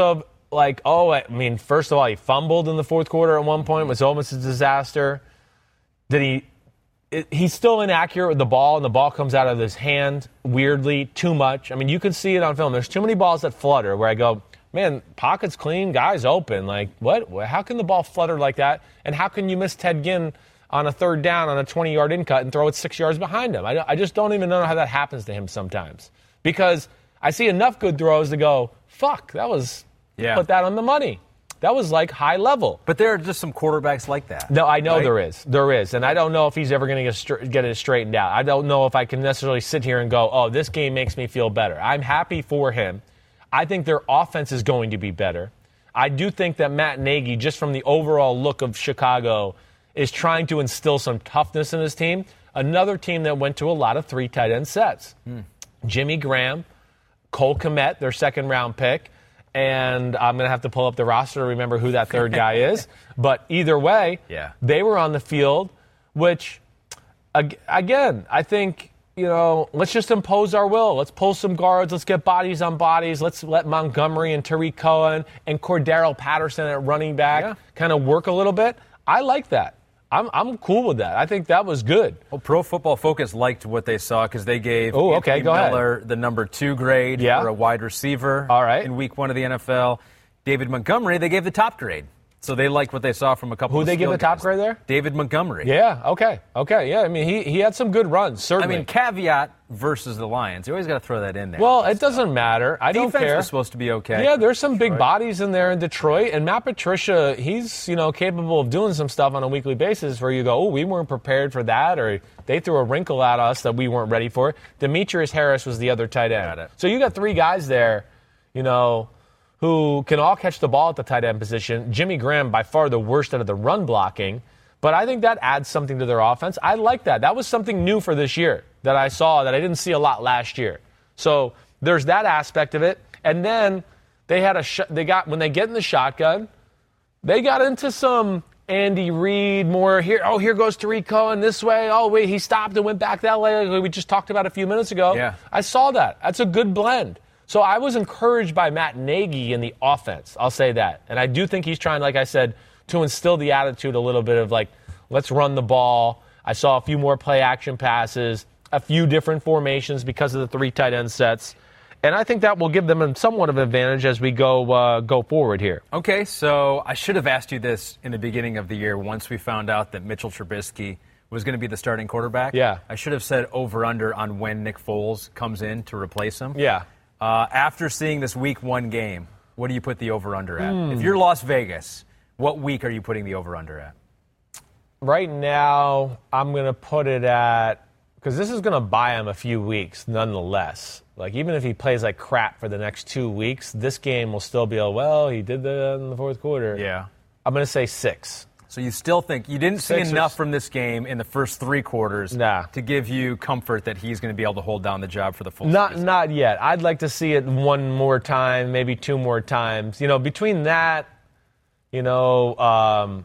like, oh, I mean, first of all, he fumbled in the fourth quarter at one point. It was almost a disaster. Did he it, – he's still inaccurate with the ball, and the ball comes out of his hand weirdly too much. I mean, you can see it on film. There's too many balls that flutter where I go, man, pocket's clean, guy's open. Like, what? How can the ball flutter like that? And how can you miss Ted Ginn on a third down on a twenty-yard in cut and throw it six yards behind him? I, I just don't even know how that happens to him sometimes. Because I see enough good throws to go, fuck, that was yeah. put that on the money. That was like high level. But there are just some quarterbacks like that. No, I know right? there is. There is. And I don't know if he's ever going to get it straightened out. I don't know if I can necessarily sit here and go, oh, this game makes me feel better. I'm happy for him. I think their offense is going to be better. I do think that Matt Nagy, just from the overall look of Chicago, is trying to instill some toughness in his team. Another team that went to a lot of three tight end sets. Hmm. Jimmy Graham, Cole Kmet, their second-round pick, and I'm going to have to pull up the roster to remember who that third guy is. But either way, yeah. they were on the field, which, again, I think, you know, let's just impose our will. Let's pull some guards. Let's get bodies on bodies. Let's let Montgomery and Tariq Cohen and Cordero Patterson at running back yeah. kind of work a little bit. I like that. I'm I'm cool with that. I think that was good. Well, Pro Football Focus liked what they saw because they gave Ooh, okay, Anthony go Miller ahead. the number two grade yeah. for a wide receiver All right. in week one of the N F L. David Montgomery, they gave the top grade. So they liked what they saw from a couple Who of they give the top guys. grade there? David Montgomery. Yeah, okay. Okay, yeah. I mean, he, he had some good runs, certainly. I mean, caveat versus the Lions. You always got to throw that in there. Well, it doesn't matter. I Defense don't care. was supposed to be okay. Yeah, there's some Detroit. big bodies in there in Detroit, and Matt Patricia, he's, you know, capable of doing some stuff on a weekly basis where you go, oh, we weren't prepared for that, or they threw a wrinkle at us that we weren't ready for. Demetrius Harris was the other tight end. Got it. So you got three guys there, you know, who can all catch the ball at the tight end position. Jimmy Graham, by far the worst out of the run blocking. But I think that adds something to their offense. I like that. That was something new for this year that I saw that I didn't see a lot last year. So there's that aspect of it. And then they had a sh- they got when they get in the shotgun, they got into some Andy Reid more here. Oh, here goes Tariq Cohen this way. Oh, wait, he stopped and went back that way like we just talked about a few minutes ago. Yeah. I saw that. That's a good blend. So I was encouraged by Matt Nagy in the offense. I'll say that. And I do think he's trying, like I said, to instill the attitude a little bit of like, let's run the ball. I saw a few more play action passes, a few different formations because of the three tight end sets. And I think that will give them somewhat of an advantage as we go uh, go forward here. Okay, so I should have asked you this in the beginning of the year once we found out that Mitchell Trubisky was going to be the starting quarterback. Yeah. I should have said over-under on when Nick Foles comes in to replace him. Yeah. Uh, after seeing this week one game, what do you put the over-under at? Mm. If you're Las Vegas, what week are you putting the over-under at? Right now, I'm going to put it at, because this is going to buy him a few weeks nonetheless. Like, even if he plays like crap for the next two weeks, this game will still be a, well, he did that in the fourth quarter. Yeah. I'm going to say six. So you still think you didn't see Six enough or, from this game in the first three quarters nah. to give you comfort that he's going to be able to hold down the job for the full not, season? Not yet. I'd like to see it one more time, maybe two more times. You know, between that, you know, um,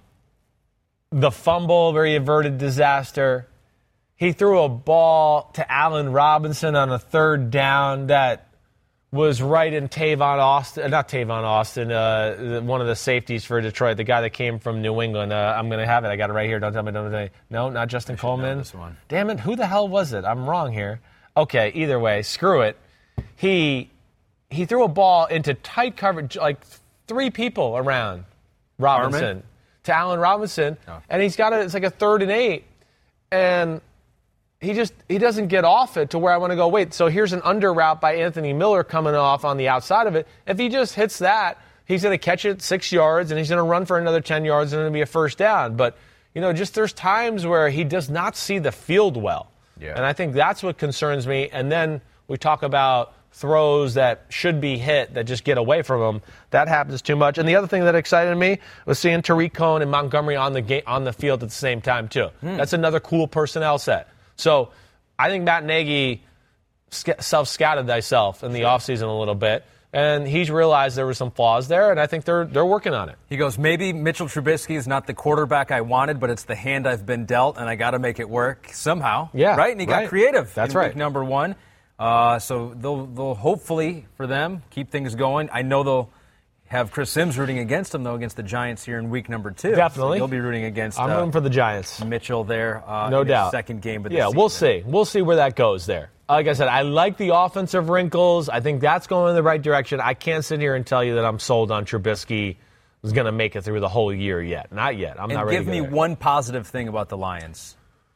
the fumble where he averted disaster, he threw a ball to Allen Robinson on a third down that was right in Tavon Austin, not Tavon Austin, uh, one of the safeties for Detroit, the guy that came from New England. Uh, I'm going to have it. I got it right here. Don't tell me. Don't tell me. No, not Justin Coleman. This one. Damn it. Who the hell was it? I'm wrong here. Okay, either way, screw it. He he threw a ball into tight coverage, like three people around Robinson, Armin? to Allen Robinson, oh. and he's got it. It's like a third and eight, and he just he doesn't get off it to where I want to go, wait, so here's an under route by Anthony Miller coming off on the outside of it. If he just hits that, he's going to catch it six yards, and he's going to run for another ten yards, and it'll be a first down. But, you know, just there's times where he does not see the field well. Yeah. And I think that's what concerns me. And then we talk about throws that should be hit that just get away from him. That happens too much. And the other thing that excited me was seeing Tariq Cohen and Montgomery on the ga- on the field at the same time, too. Mm. That's another cool personnel set. So I think Matt Nagy self-scouted thyself in the offseason a little bit, and he's realized there were some flaws there, and I think they're they're working on it. He goes, maybe Mitchell Trubisky is not the quarterback I wanted, but it's the hand I've been dealt, and I got to make it work somehow. Yeah, right? And he right. got creative. That's in right. Week number one. Uh, so they'll they'll hopefully for them keep things going. I know they'll Have Chris Sims rooting against him, though, against the Giants here in week number two. Definitely. So you'll be rooting against I'm uh, rooting for the Giants. Mitchell there. Uh, no in doubt. His second game of the Yeah, season. we'll see. We'll see where that goes there. Like I said, I like the offensive wrinkles. I think that's going in the right direction. I can't sit here and tell you that I'm sold on Trubisky is going to make it through the whole year yet. Not yet. I'm and not ready give to go me there. one positive thing about the Lions.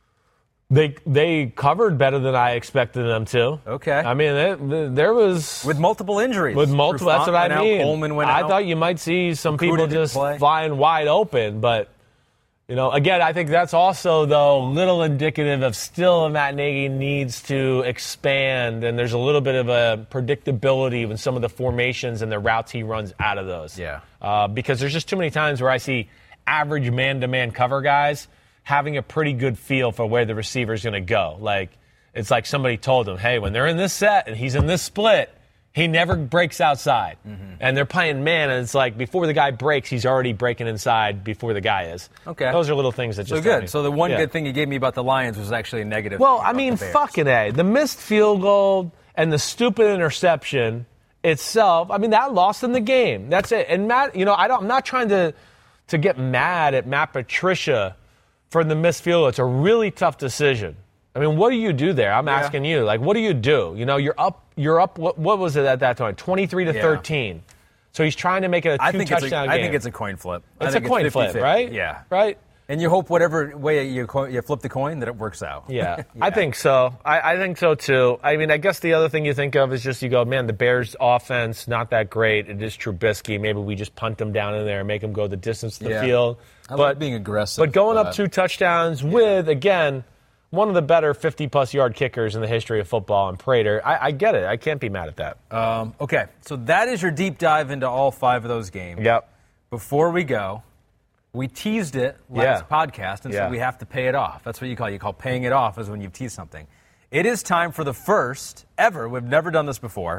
They they covered better than I expected them to. Okay. I mean, it, there was With multiple injuries. with multiple. That's Trufant what I went out, mean. Coleman went I out. thought you might see some Okudah people didn't just play. flying wide open, but you know, again, I think that's also though little indicative of still Matt Nagy needs to expand, and there's a little bit of a predictability with some of the formations and the routes he runs out of those. Yeah. Uh, because there's just too many times where I see average man-to-man cover guys having a pretty good feel for where the receiver's going to go. Like, it's like somebody told them, hey, when they're in this set and he's in this split, he never breaks outside. Mm-hmm. And they're playing man, and it's like before the guy breaks, he's already breaking inside before the guy is. Okay. Those are little things that So just tell good. me. So the one Yeah. good thing you gave me about the Lions was actually a negative. Well, thing I about mean, the Bears. fucking A. The missed field goal and the stupid interception itself, I mean, that lost them the game. That's it. And Matt, you know, I don't, I'm not trying to, to get mad at Matt Patricia for the missed field goal. It's a really tough decision. I mean, what do you do there? I'm Yeah. asking you. Like, what do you do? You know, you're up, you're up, what, what was it at that time? twenty-three to Yeah. thirteen. So he's trying to make it a I think, it's two-touchdown a, game. I think it's a coin flip. I It's a think coin flip, fifty-fifty. right? Yeah. Right? And you hope whatever way you co- you flip the coin that it works out. Yeah, I think so. I, I think so, too. I mean, I guess the other thing you think of is just you go, man, the Bears' offense, not that great. It is Trubisky. Maybe we just punt them down in there and make them go the distance to the Yeah. field. I like but being aggressive. But going up uh, two touchdowns with, again, one of the better fifty-plus yard kickers in the history of football, and Prater, I, I get it. I can't be mad at that. Um, okay, so that is your deep dive into all five of those games. Yep. Before we go, we teased it last Yeah. podcast, and Yeah. so we have to pay it off. That's what you call it. You call paying it off is when you've teased something. It is time for the first ever, we've never done this before,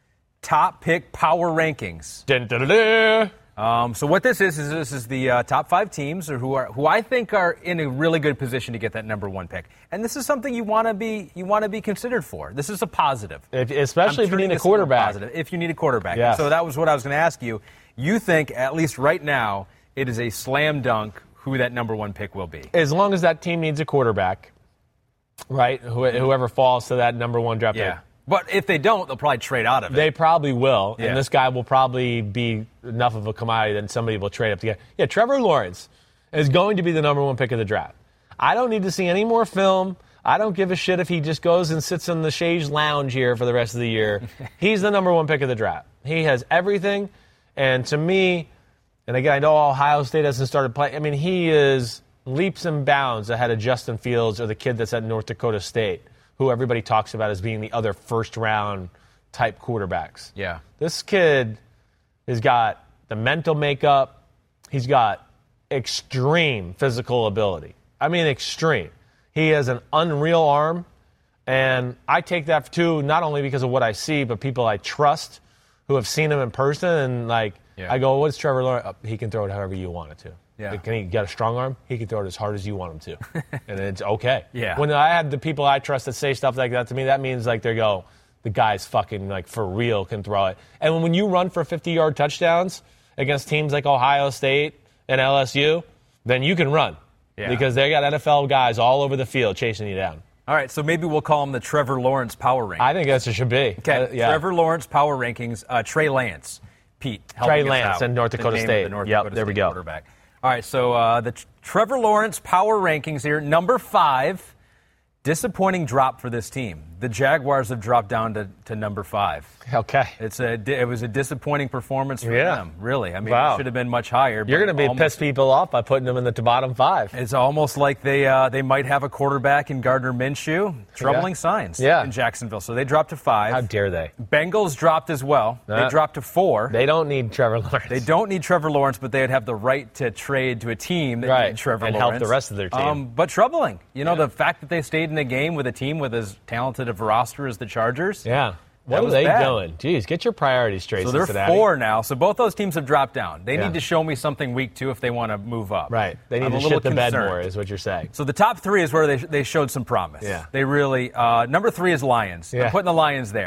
top pick power rankings. Dun, dun, dun, dun. Um, so what this is is this is the uh, top five teams or who are who I think are in a really good position to get that number one pick, and this is something you want to be you want to be considered for. This is a positive, If, especially I'm if you turning need a this into quarterback. positive, if you need a quarterback. Yes. So that was what I was going to ask you. You think at least right now it is a slam dunk who that number one pick will be? As long as that team needs a quarterback, right? Who, whoever falls to that number one draft Yeah. pick. But if they don't, they'll probably trade out of it. They probably will, Yeah. and this guy will probably be enough of a commodity that somebody will trade up to get. Yeah, Trevor Lawrence is going to be the number one pick of the draft. I don't need to see any more film. I don't give a shit if he just goes and sits in the Shays Lounge here for the rest of the year. He's the number one pick of the draft. He has everything, and to me, and again, I know Ohio State hasn't started playing. I mean, he is leaps and bounds ahead of Justin Fields or the kid that's at North Dakota State, who everybody talks about as being the other first-round type quarterbacks. Yeah. This kid has got the mental makeup. He's got extreme physical ability. I mean, extreme. He has an unreal arm, and I take that, too, not only because of what I see, but people I trust who have seen him in person, and, like, Yeah. I go, what's Trevor Lawrence? Oh, he can throw it however you want it to. Yeah. Can he get a strong arm? He can throw it as hard as you want him to. And it's okay. Yeah. When I had the people I trust that say stuff like that to me, that means like they go, the guy's fucking like for real can throw it. And when you run for fifty-yard touchdowns against teams like Ohio State and L S U, then you can run. Yeah. Because they got N F L guys all over the field chasing you down. All right, so maybe we'll call him the Trevor Lawrence power rankings. I think that's what it should be. Okay, Uh, yeah. Trevor Lawrence power rankings. Uh, Trey Lance, Pete. helping Trey us Lance out. and North The Dakota name of State. the North Yep, Dakota there we State go. Quarterback. All right, so uh, the Tr- Trevor Lawrence power rankings here. Number five, disappointing drop for this team. The Jaguars have dropped down to, to number five. Okay. It's a it was a disappointing performance for Yeah. them. Really, I mean, Wow. it should have been much higher. You're but going to be almost- piss people off by putting them in the bottom five. It's almost like they uh, they might have a quarterback in Gardner Minshew. Troubling Yeah. signs Yeah. in Jacksonville. So they dropped to five. How dare they? Bengals dropped as well. They Uh, dropped to four. They don't need Trevor Lawrence. They don't need Trevor Lawrence, but they'd have the right to trade to a team that Right, needed Trevor and help Lawrence. the rest of their team. Um, but troubling. You know, the fact that they stayed in a game with a team with as talented of a roster as the Chargers. Yeah. What That are was they bad. doing? Jeez, get your priorities straight, So they're Cincinnati. four now. So both those teams have dropped down. They Yeah. need to show me something week two if they want to move up. Right. They need I'm to a shit little the bed concerned. more, is what you're saying. So the top three is where they, they showed some promise. Yeah. They really, uh, number three is Lions. Yeah. I'm putting the Lions there.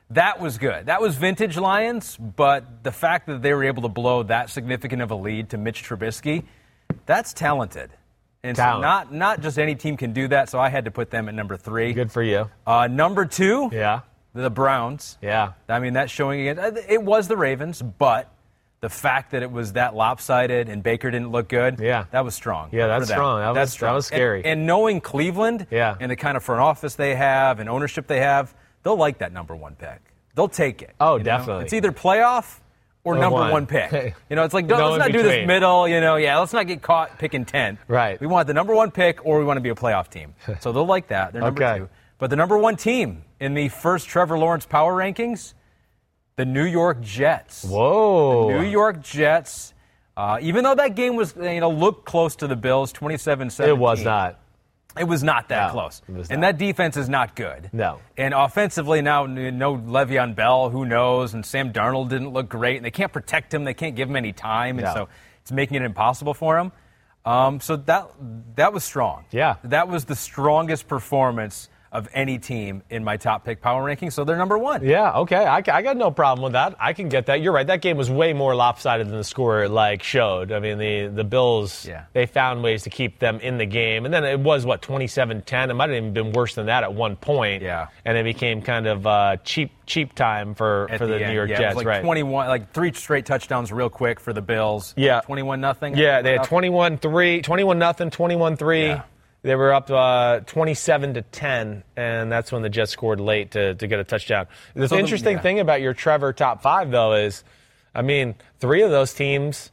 That was good. That was vintage Lions, but the fact that they were able to blow that significant of a lead to Mitch Trubisky, that's talented. And Talent. so not not just any team can do that, so I had to put them at number three. Good for you. Uh, number two, Yeah. the Browns. Yeah. I mean, that's showing again. It was the Ravens, but the fact that it was that lopsided and Baker didn't look good, Yeah. that was strong. Yeah, that's for them. strong. That that's was- strong. that was scary. And, and knowing Cleveland Yeah. and the kind of front office they have and ownership they have, they'll like that number one pick. They'll take it. Oh, you know? definitely. It's either playoff or Or number one. one pick. You know, it's like, don't, No let's in not do this between. middle, you know, yeah, let's not get caught picking tenth. Right. We want the number one pick or we want to be a playoff team. So they'll like that. They're number Okay. two. But the number one team in the first Trevor Lawrence power rankings, the New York Jets. Whoa. New York Jets. Uh, even though that game was, you know, looked close to the Bills, twenty-seven seventeen. It was not. It was not that No, close. it was And not. that defense is not good. No. And offensively now, no Le'Veon Bell, who knows, and Sam Darnold didn't look great, and they can't protect him. They can't give him any time, and No. so it's making it impossible for him. Um, so that that was strong. Yeah. That was the strongest performance of any team in my top pick power ranking, so they're number one. Yeah, okay. I, I got no problem with that. I can get that. You're right. That game was way more lopsided than the score like showed. I mean, the, the Bills, Yeah. they found ways to keep them in the game. And then it was, what, twenty-seven ten? It might have even been worse than that at one point. Yeah. And it became kind of uh, cheap cheap time for, At for the, end, New York yeah, it Jets, was like right? twenty-one, like three straight touchdowns real quick for the Bills. Yeah. twenty-one nothing. Yeah, they had twenty-one three, twenty-one nothing, twenty-one three. Yeah. They were up uh, twenty-seven to ten, and that's when the Jets scored late to, to get a touchdown. The So the- interesting yeah. thing about your Trevor top five, though, is, I mean, three of those teams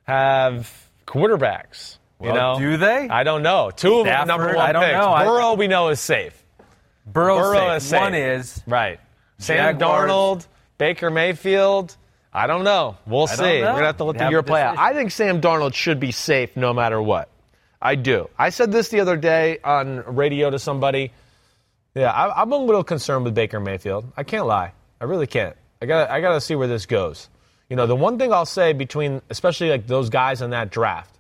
have quarterbacks. You Well, know, do they? I don't know. Two of them Stafford, number one I don't picks. know. I- Burrow, we know, is safe. Burrow's Burrow safe. is safe. One is. Right. Sam Jaguars. Darnold, Baker Mayfield. I don't know. We'll I see. don't know. We're going to have to look We'd at have your a play out. decision. I think Sam Darnold should be safe no matter what. I do. I said this the other day on radio to somebody. Yeah, I, I'm a little concerned with Baker Mayfield. I can't lie. I really can't. I got I got to see where this goes. You know, the one thing I'll say between, especially like those guys in that draft,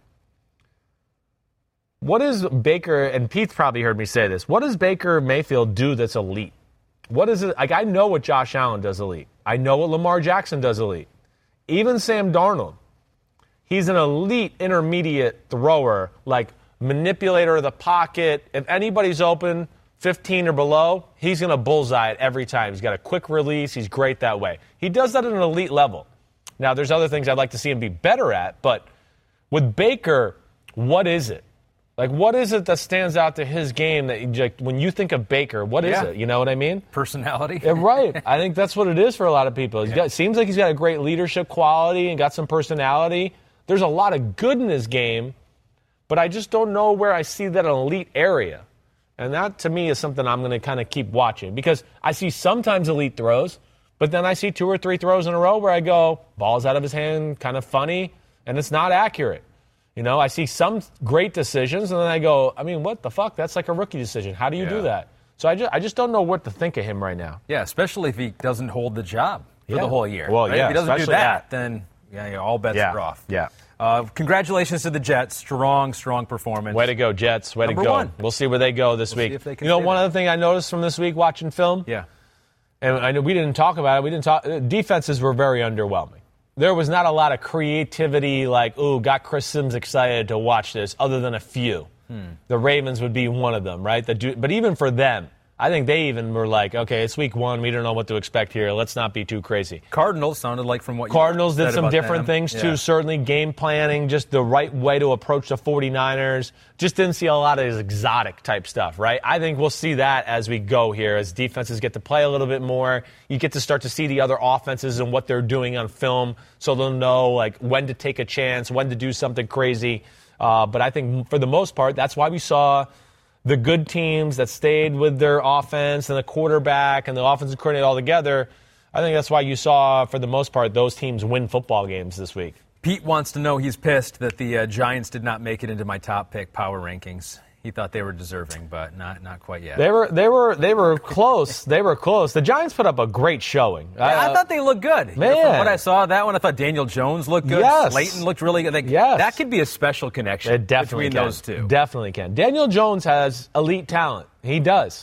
what is Baker, and Pete's probably heard me say this, what does Baker Mayfield do that's elite? What is it? Like, I know what Josh Allen does elite. I know what Lamar Jackson does elite. Even Sam Darnold. He's an elite intermediate thrower, like manipulator of the pocket. If anybody's open, fifteen or below, he's going to bullseye it every time. He's got a quick release. He's great that way. He does that at an elite level. Now, there's other things I'd like to see him be better at, but with Baker, what is it? Like, what is it that stands out to his game that, you, like, when you think of Baker, what is Yeah. it? You know what I mean? Personality. Yeah, right. I think that's what it is for a lot of people. He's got, seems like he's got a great leadership quality and got some personality. There's a lot of good in his game, but I just don't know where I see that elite area. And that, to me, is something I'm going to kind of keep watching because I see sometimes elite throws, but then I see two or three throws in a row where I go, ball's out of his hand, kind of funny, and it's not accurate. You know, I see some great decisions, and then I go, I mean, what the fuck? That's like a rookie decision. How do you Yeah. do that? So I just, I just don't know what to think of him right now. Yeah, especially if he doesn't hold the job for Yeah. the whole year. Well, right? yeah, If he doesn't do especially that, that. then yeah, yeah, all bets Yeah, are off. yeah. Uh, congratulations to the Jets. Strong, strong performance. Way to go, Jets. Way Number to go. one. We'll see where they go this We'll see week. if they can You know, stay one there. other thing I noticed from this week watching film, Yeah. and I know we didn't talk about it. We didn't talk. uh, Defenses were very underwhelming. There was not a lot of creativity, like, ooh, got Chris Sims excited to watch this, other than a few. Hmm. The Ravens would be one of them, right? The du- but even for them, I think they even were like, okay, it's week one. We don't know what to expect here. Let's not be too crazy. Cardinals sounded like from what you Cardinals did said some about different them. things, Yeah. too. Certainly game planning, just the right way to approach the 49ers. Just didn't see a lot of his exotic type stuff, right? I think we'll see that as we go here, as defenses get to play a little bit more. You get to start to see the other offenses and what they're doing on film, so they'll know like when to take a chance, when to do something crazy. Uh, but I think for the most part, that's why we saw the good teams that stayed with their offense and the quarterback and the offensive coordinator all together. I think that's why you saw, for the most part, those teams win football games this week. Pete wants to know, he's pissed that the uh, Giants did not make it into my top pick power rankings. He thought they were deserving, but not not quite yet. They were they were they were close. They were close. The Giants put up a great showing. Yeah, I Uh, thought they looked good. You know, man. from what I saw, that one, I thought Daniel Jones looked good. Yes. Slayton looked really good. Like, Yes. That could be a special connection It definitely between can. those two. Definitely can. Daniel Jones has elite talent. He does.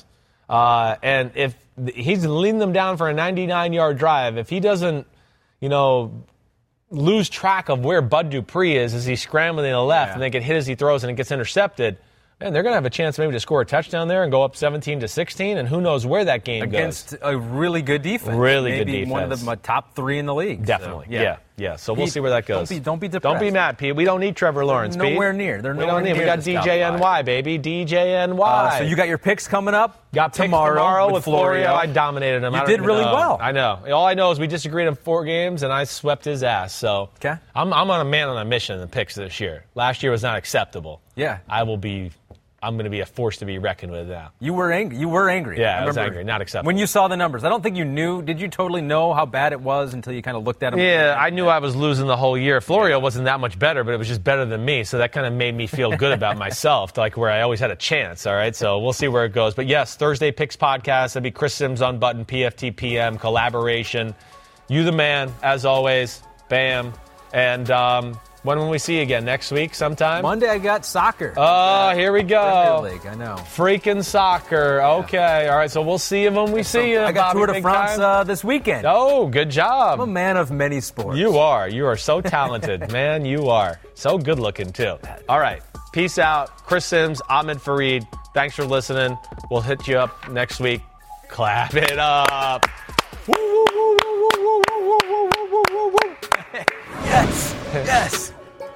Uh, and if he's leading them down for a ninety-nine-yard drive, if he doesn't, you know, lose track of where Bud Dupree is as he's scrambling to the left, yeah. and they get hit as he throws and it gets intercepted, man, they're going to have a chance maybe to score a touchdown there and go up seventeen to sixteen, and who knows where that game Against goes. Against a really good defense. Really maybe good defense. One of the uh, top three in the league. Definitely. So, yeah. yeah. Yeah. So we'll Pete, see where that goes. Don't be, don't be depressed. Don't be mad, Pete. We don't need Trevor Lawrence, They're nowhere Pete. near. They're we nowhere don't need. near We got D J N Y, baby. D J N Y. Uh, so you got your picks coming up? Got tomorrow, tomorrow with, with Florio. Florio. I dominated him. You I did really know. well. I know. All I know is we disagreed on four games, and I swept his ass. So okay. I'm, I'm on a man on a mission in the picks this year. Last year was not acceptable. Yeah. I will be. I'm going to be a force to be reckoned with now. You were angry. You were angry. Yeah, I, I was angry. Not acceptable. When you saw the numbers, I don't think you knew. Did you totally know how bad it was until you kind of looked at them? Yeah, I knew I was losing the whole year. Florio wasn't that much better, but it was just better than me. So that kind of made me feel good about myself, like where I always had a chance. All right, so we'll see where it goes. But yes, Thursday Picks podcast. That'll be Chris Sims Unbuttoned, P F T P M collaboration. You the man, as always. Bam. And um, when will we see you again? Next week sometime? Monday I got soccer. Oh, here we go. Premier League, I know. Freaking soccer. Okay. Yeah. All right, so we'll see you when we see you. I got Bobby Tour de Big France Time. uh, this weekend. Oh, good job. I'm a man of many sports. You are. You are so talented, man. You are. So good looking, too. All right. Peace out. Chris Sims, Ahmed Fareed. Thanks for listening. We'll hit you up next week. Clap it up. Woo, woo, woo, woo, woo, woo, woo, woo, woo, woo. Yes. Yes.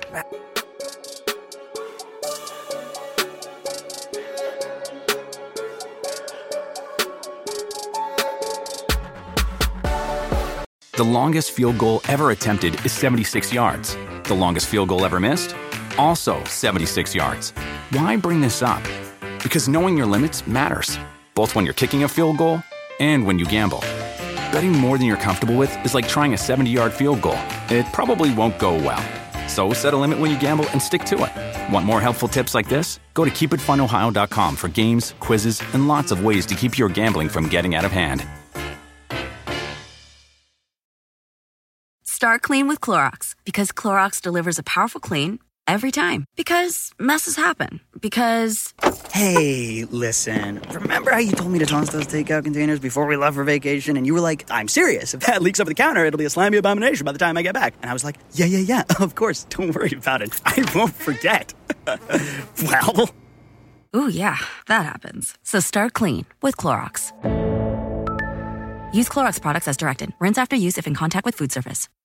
The longest field goal ever attempted is seventy-six yards. The longest field goal ever missed? Also seventy-six yards. Why bring this up? Because knowing your limits matters, both when you're kicking a field goal and when you gamble. Betting more than you're comfortable with is like trying a seventy-yard field goal. It probably won't go well. So set a limit when you gamble and stick to it. Want more helpful tips like this? Go to keep it fun ohio dot com for games, quizzes, and lots of ways to keep your gambling from getting out of hand. Start clean with Clorox, because Clorox delivers a powerful clean every time. Because messes happen. Because... Hey, listen. Remember how you told me to toss those takeout containers before we left for vacation? And you were like, I'm serious. If that leaks over the counter, it'll be a slimy abomination by the time I get back. And I was like, yeah, yeah, yeah, of course. Don't worry about it. I won't forget. Well... Ooh, yeah, that happens. So start clean with Clorox. Use Clorox products as directed. Rinse after use if in contact with food surface.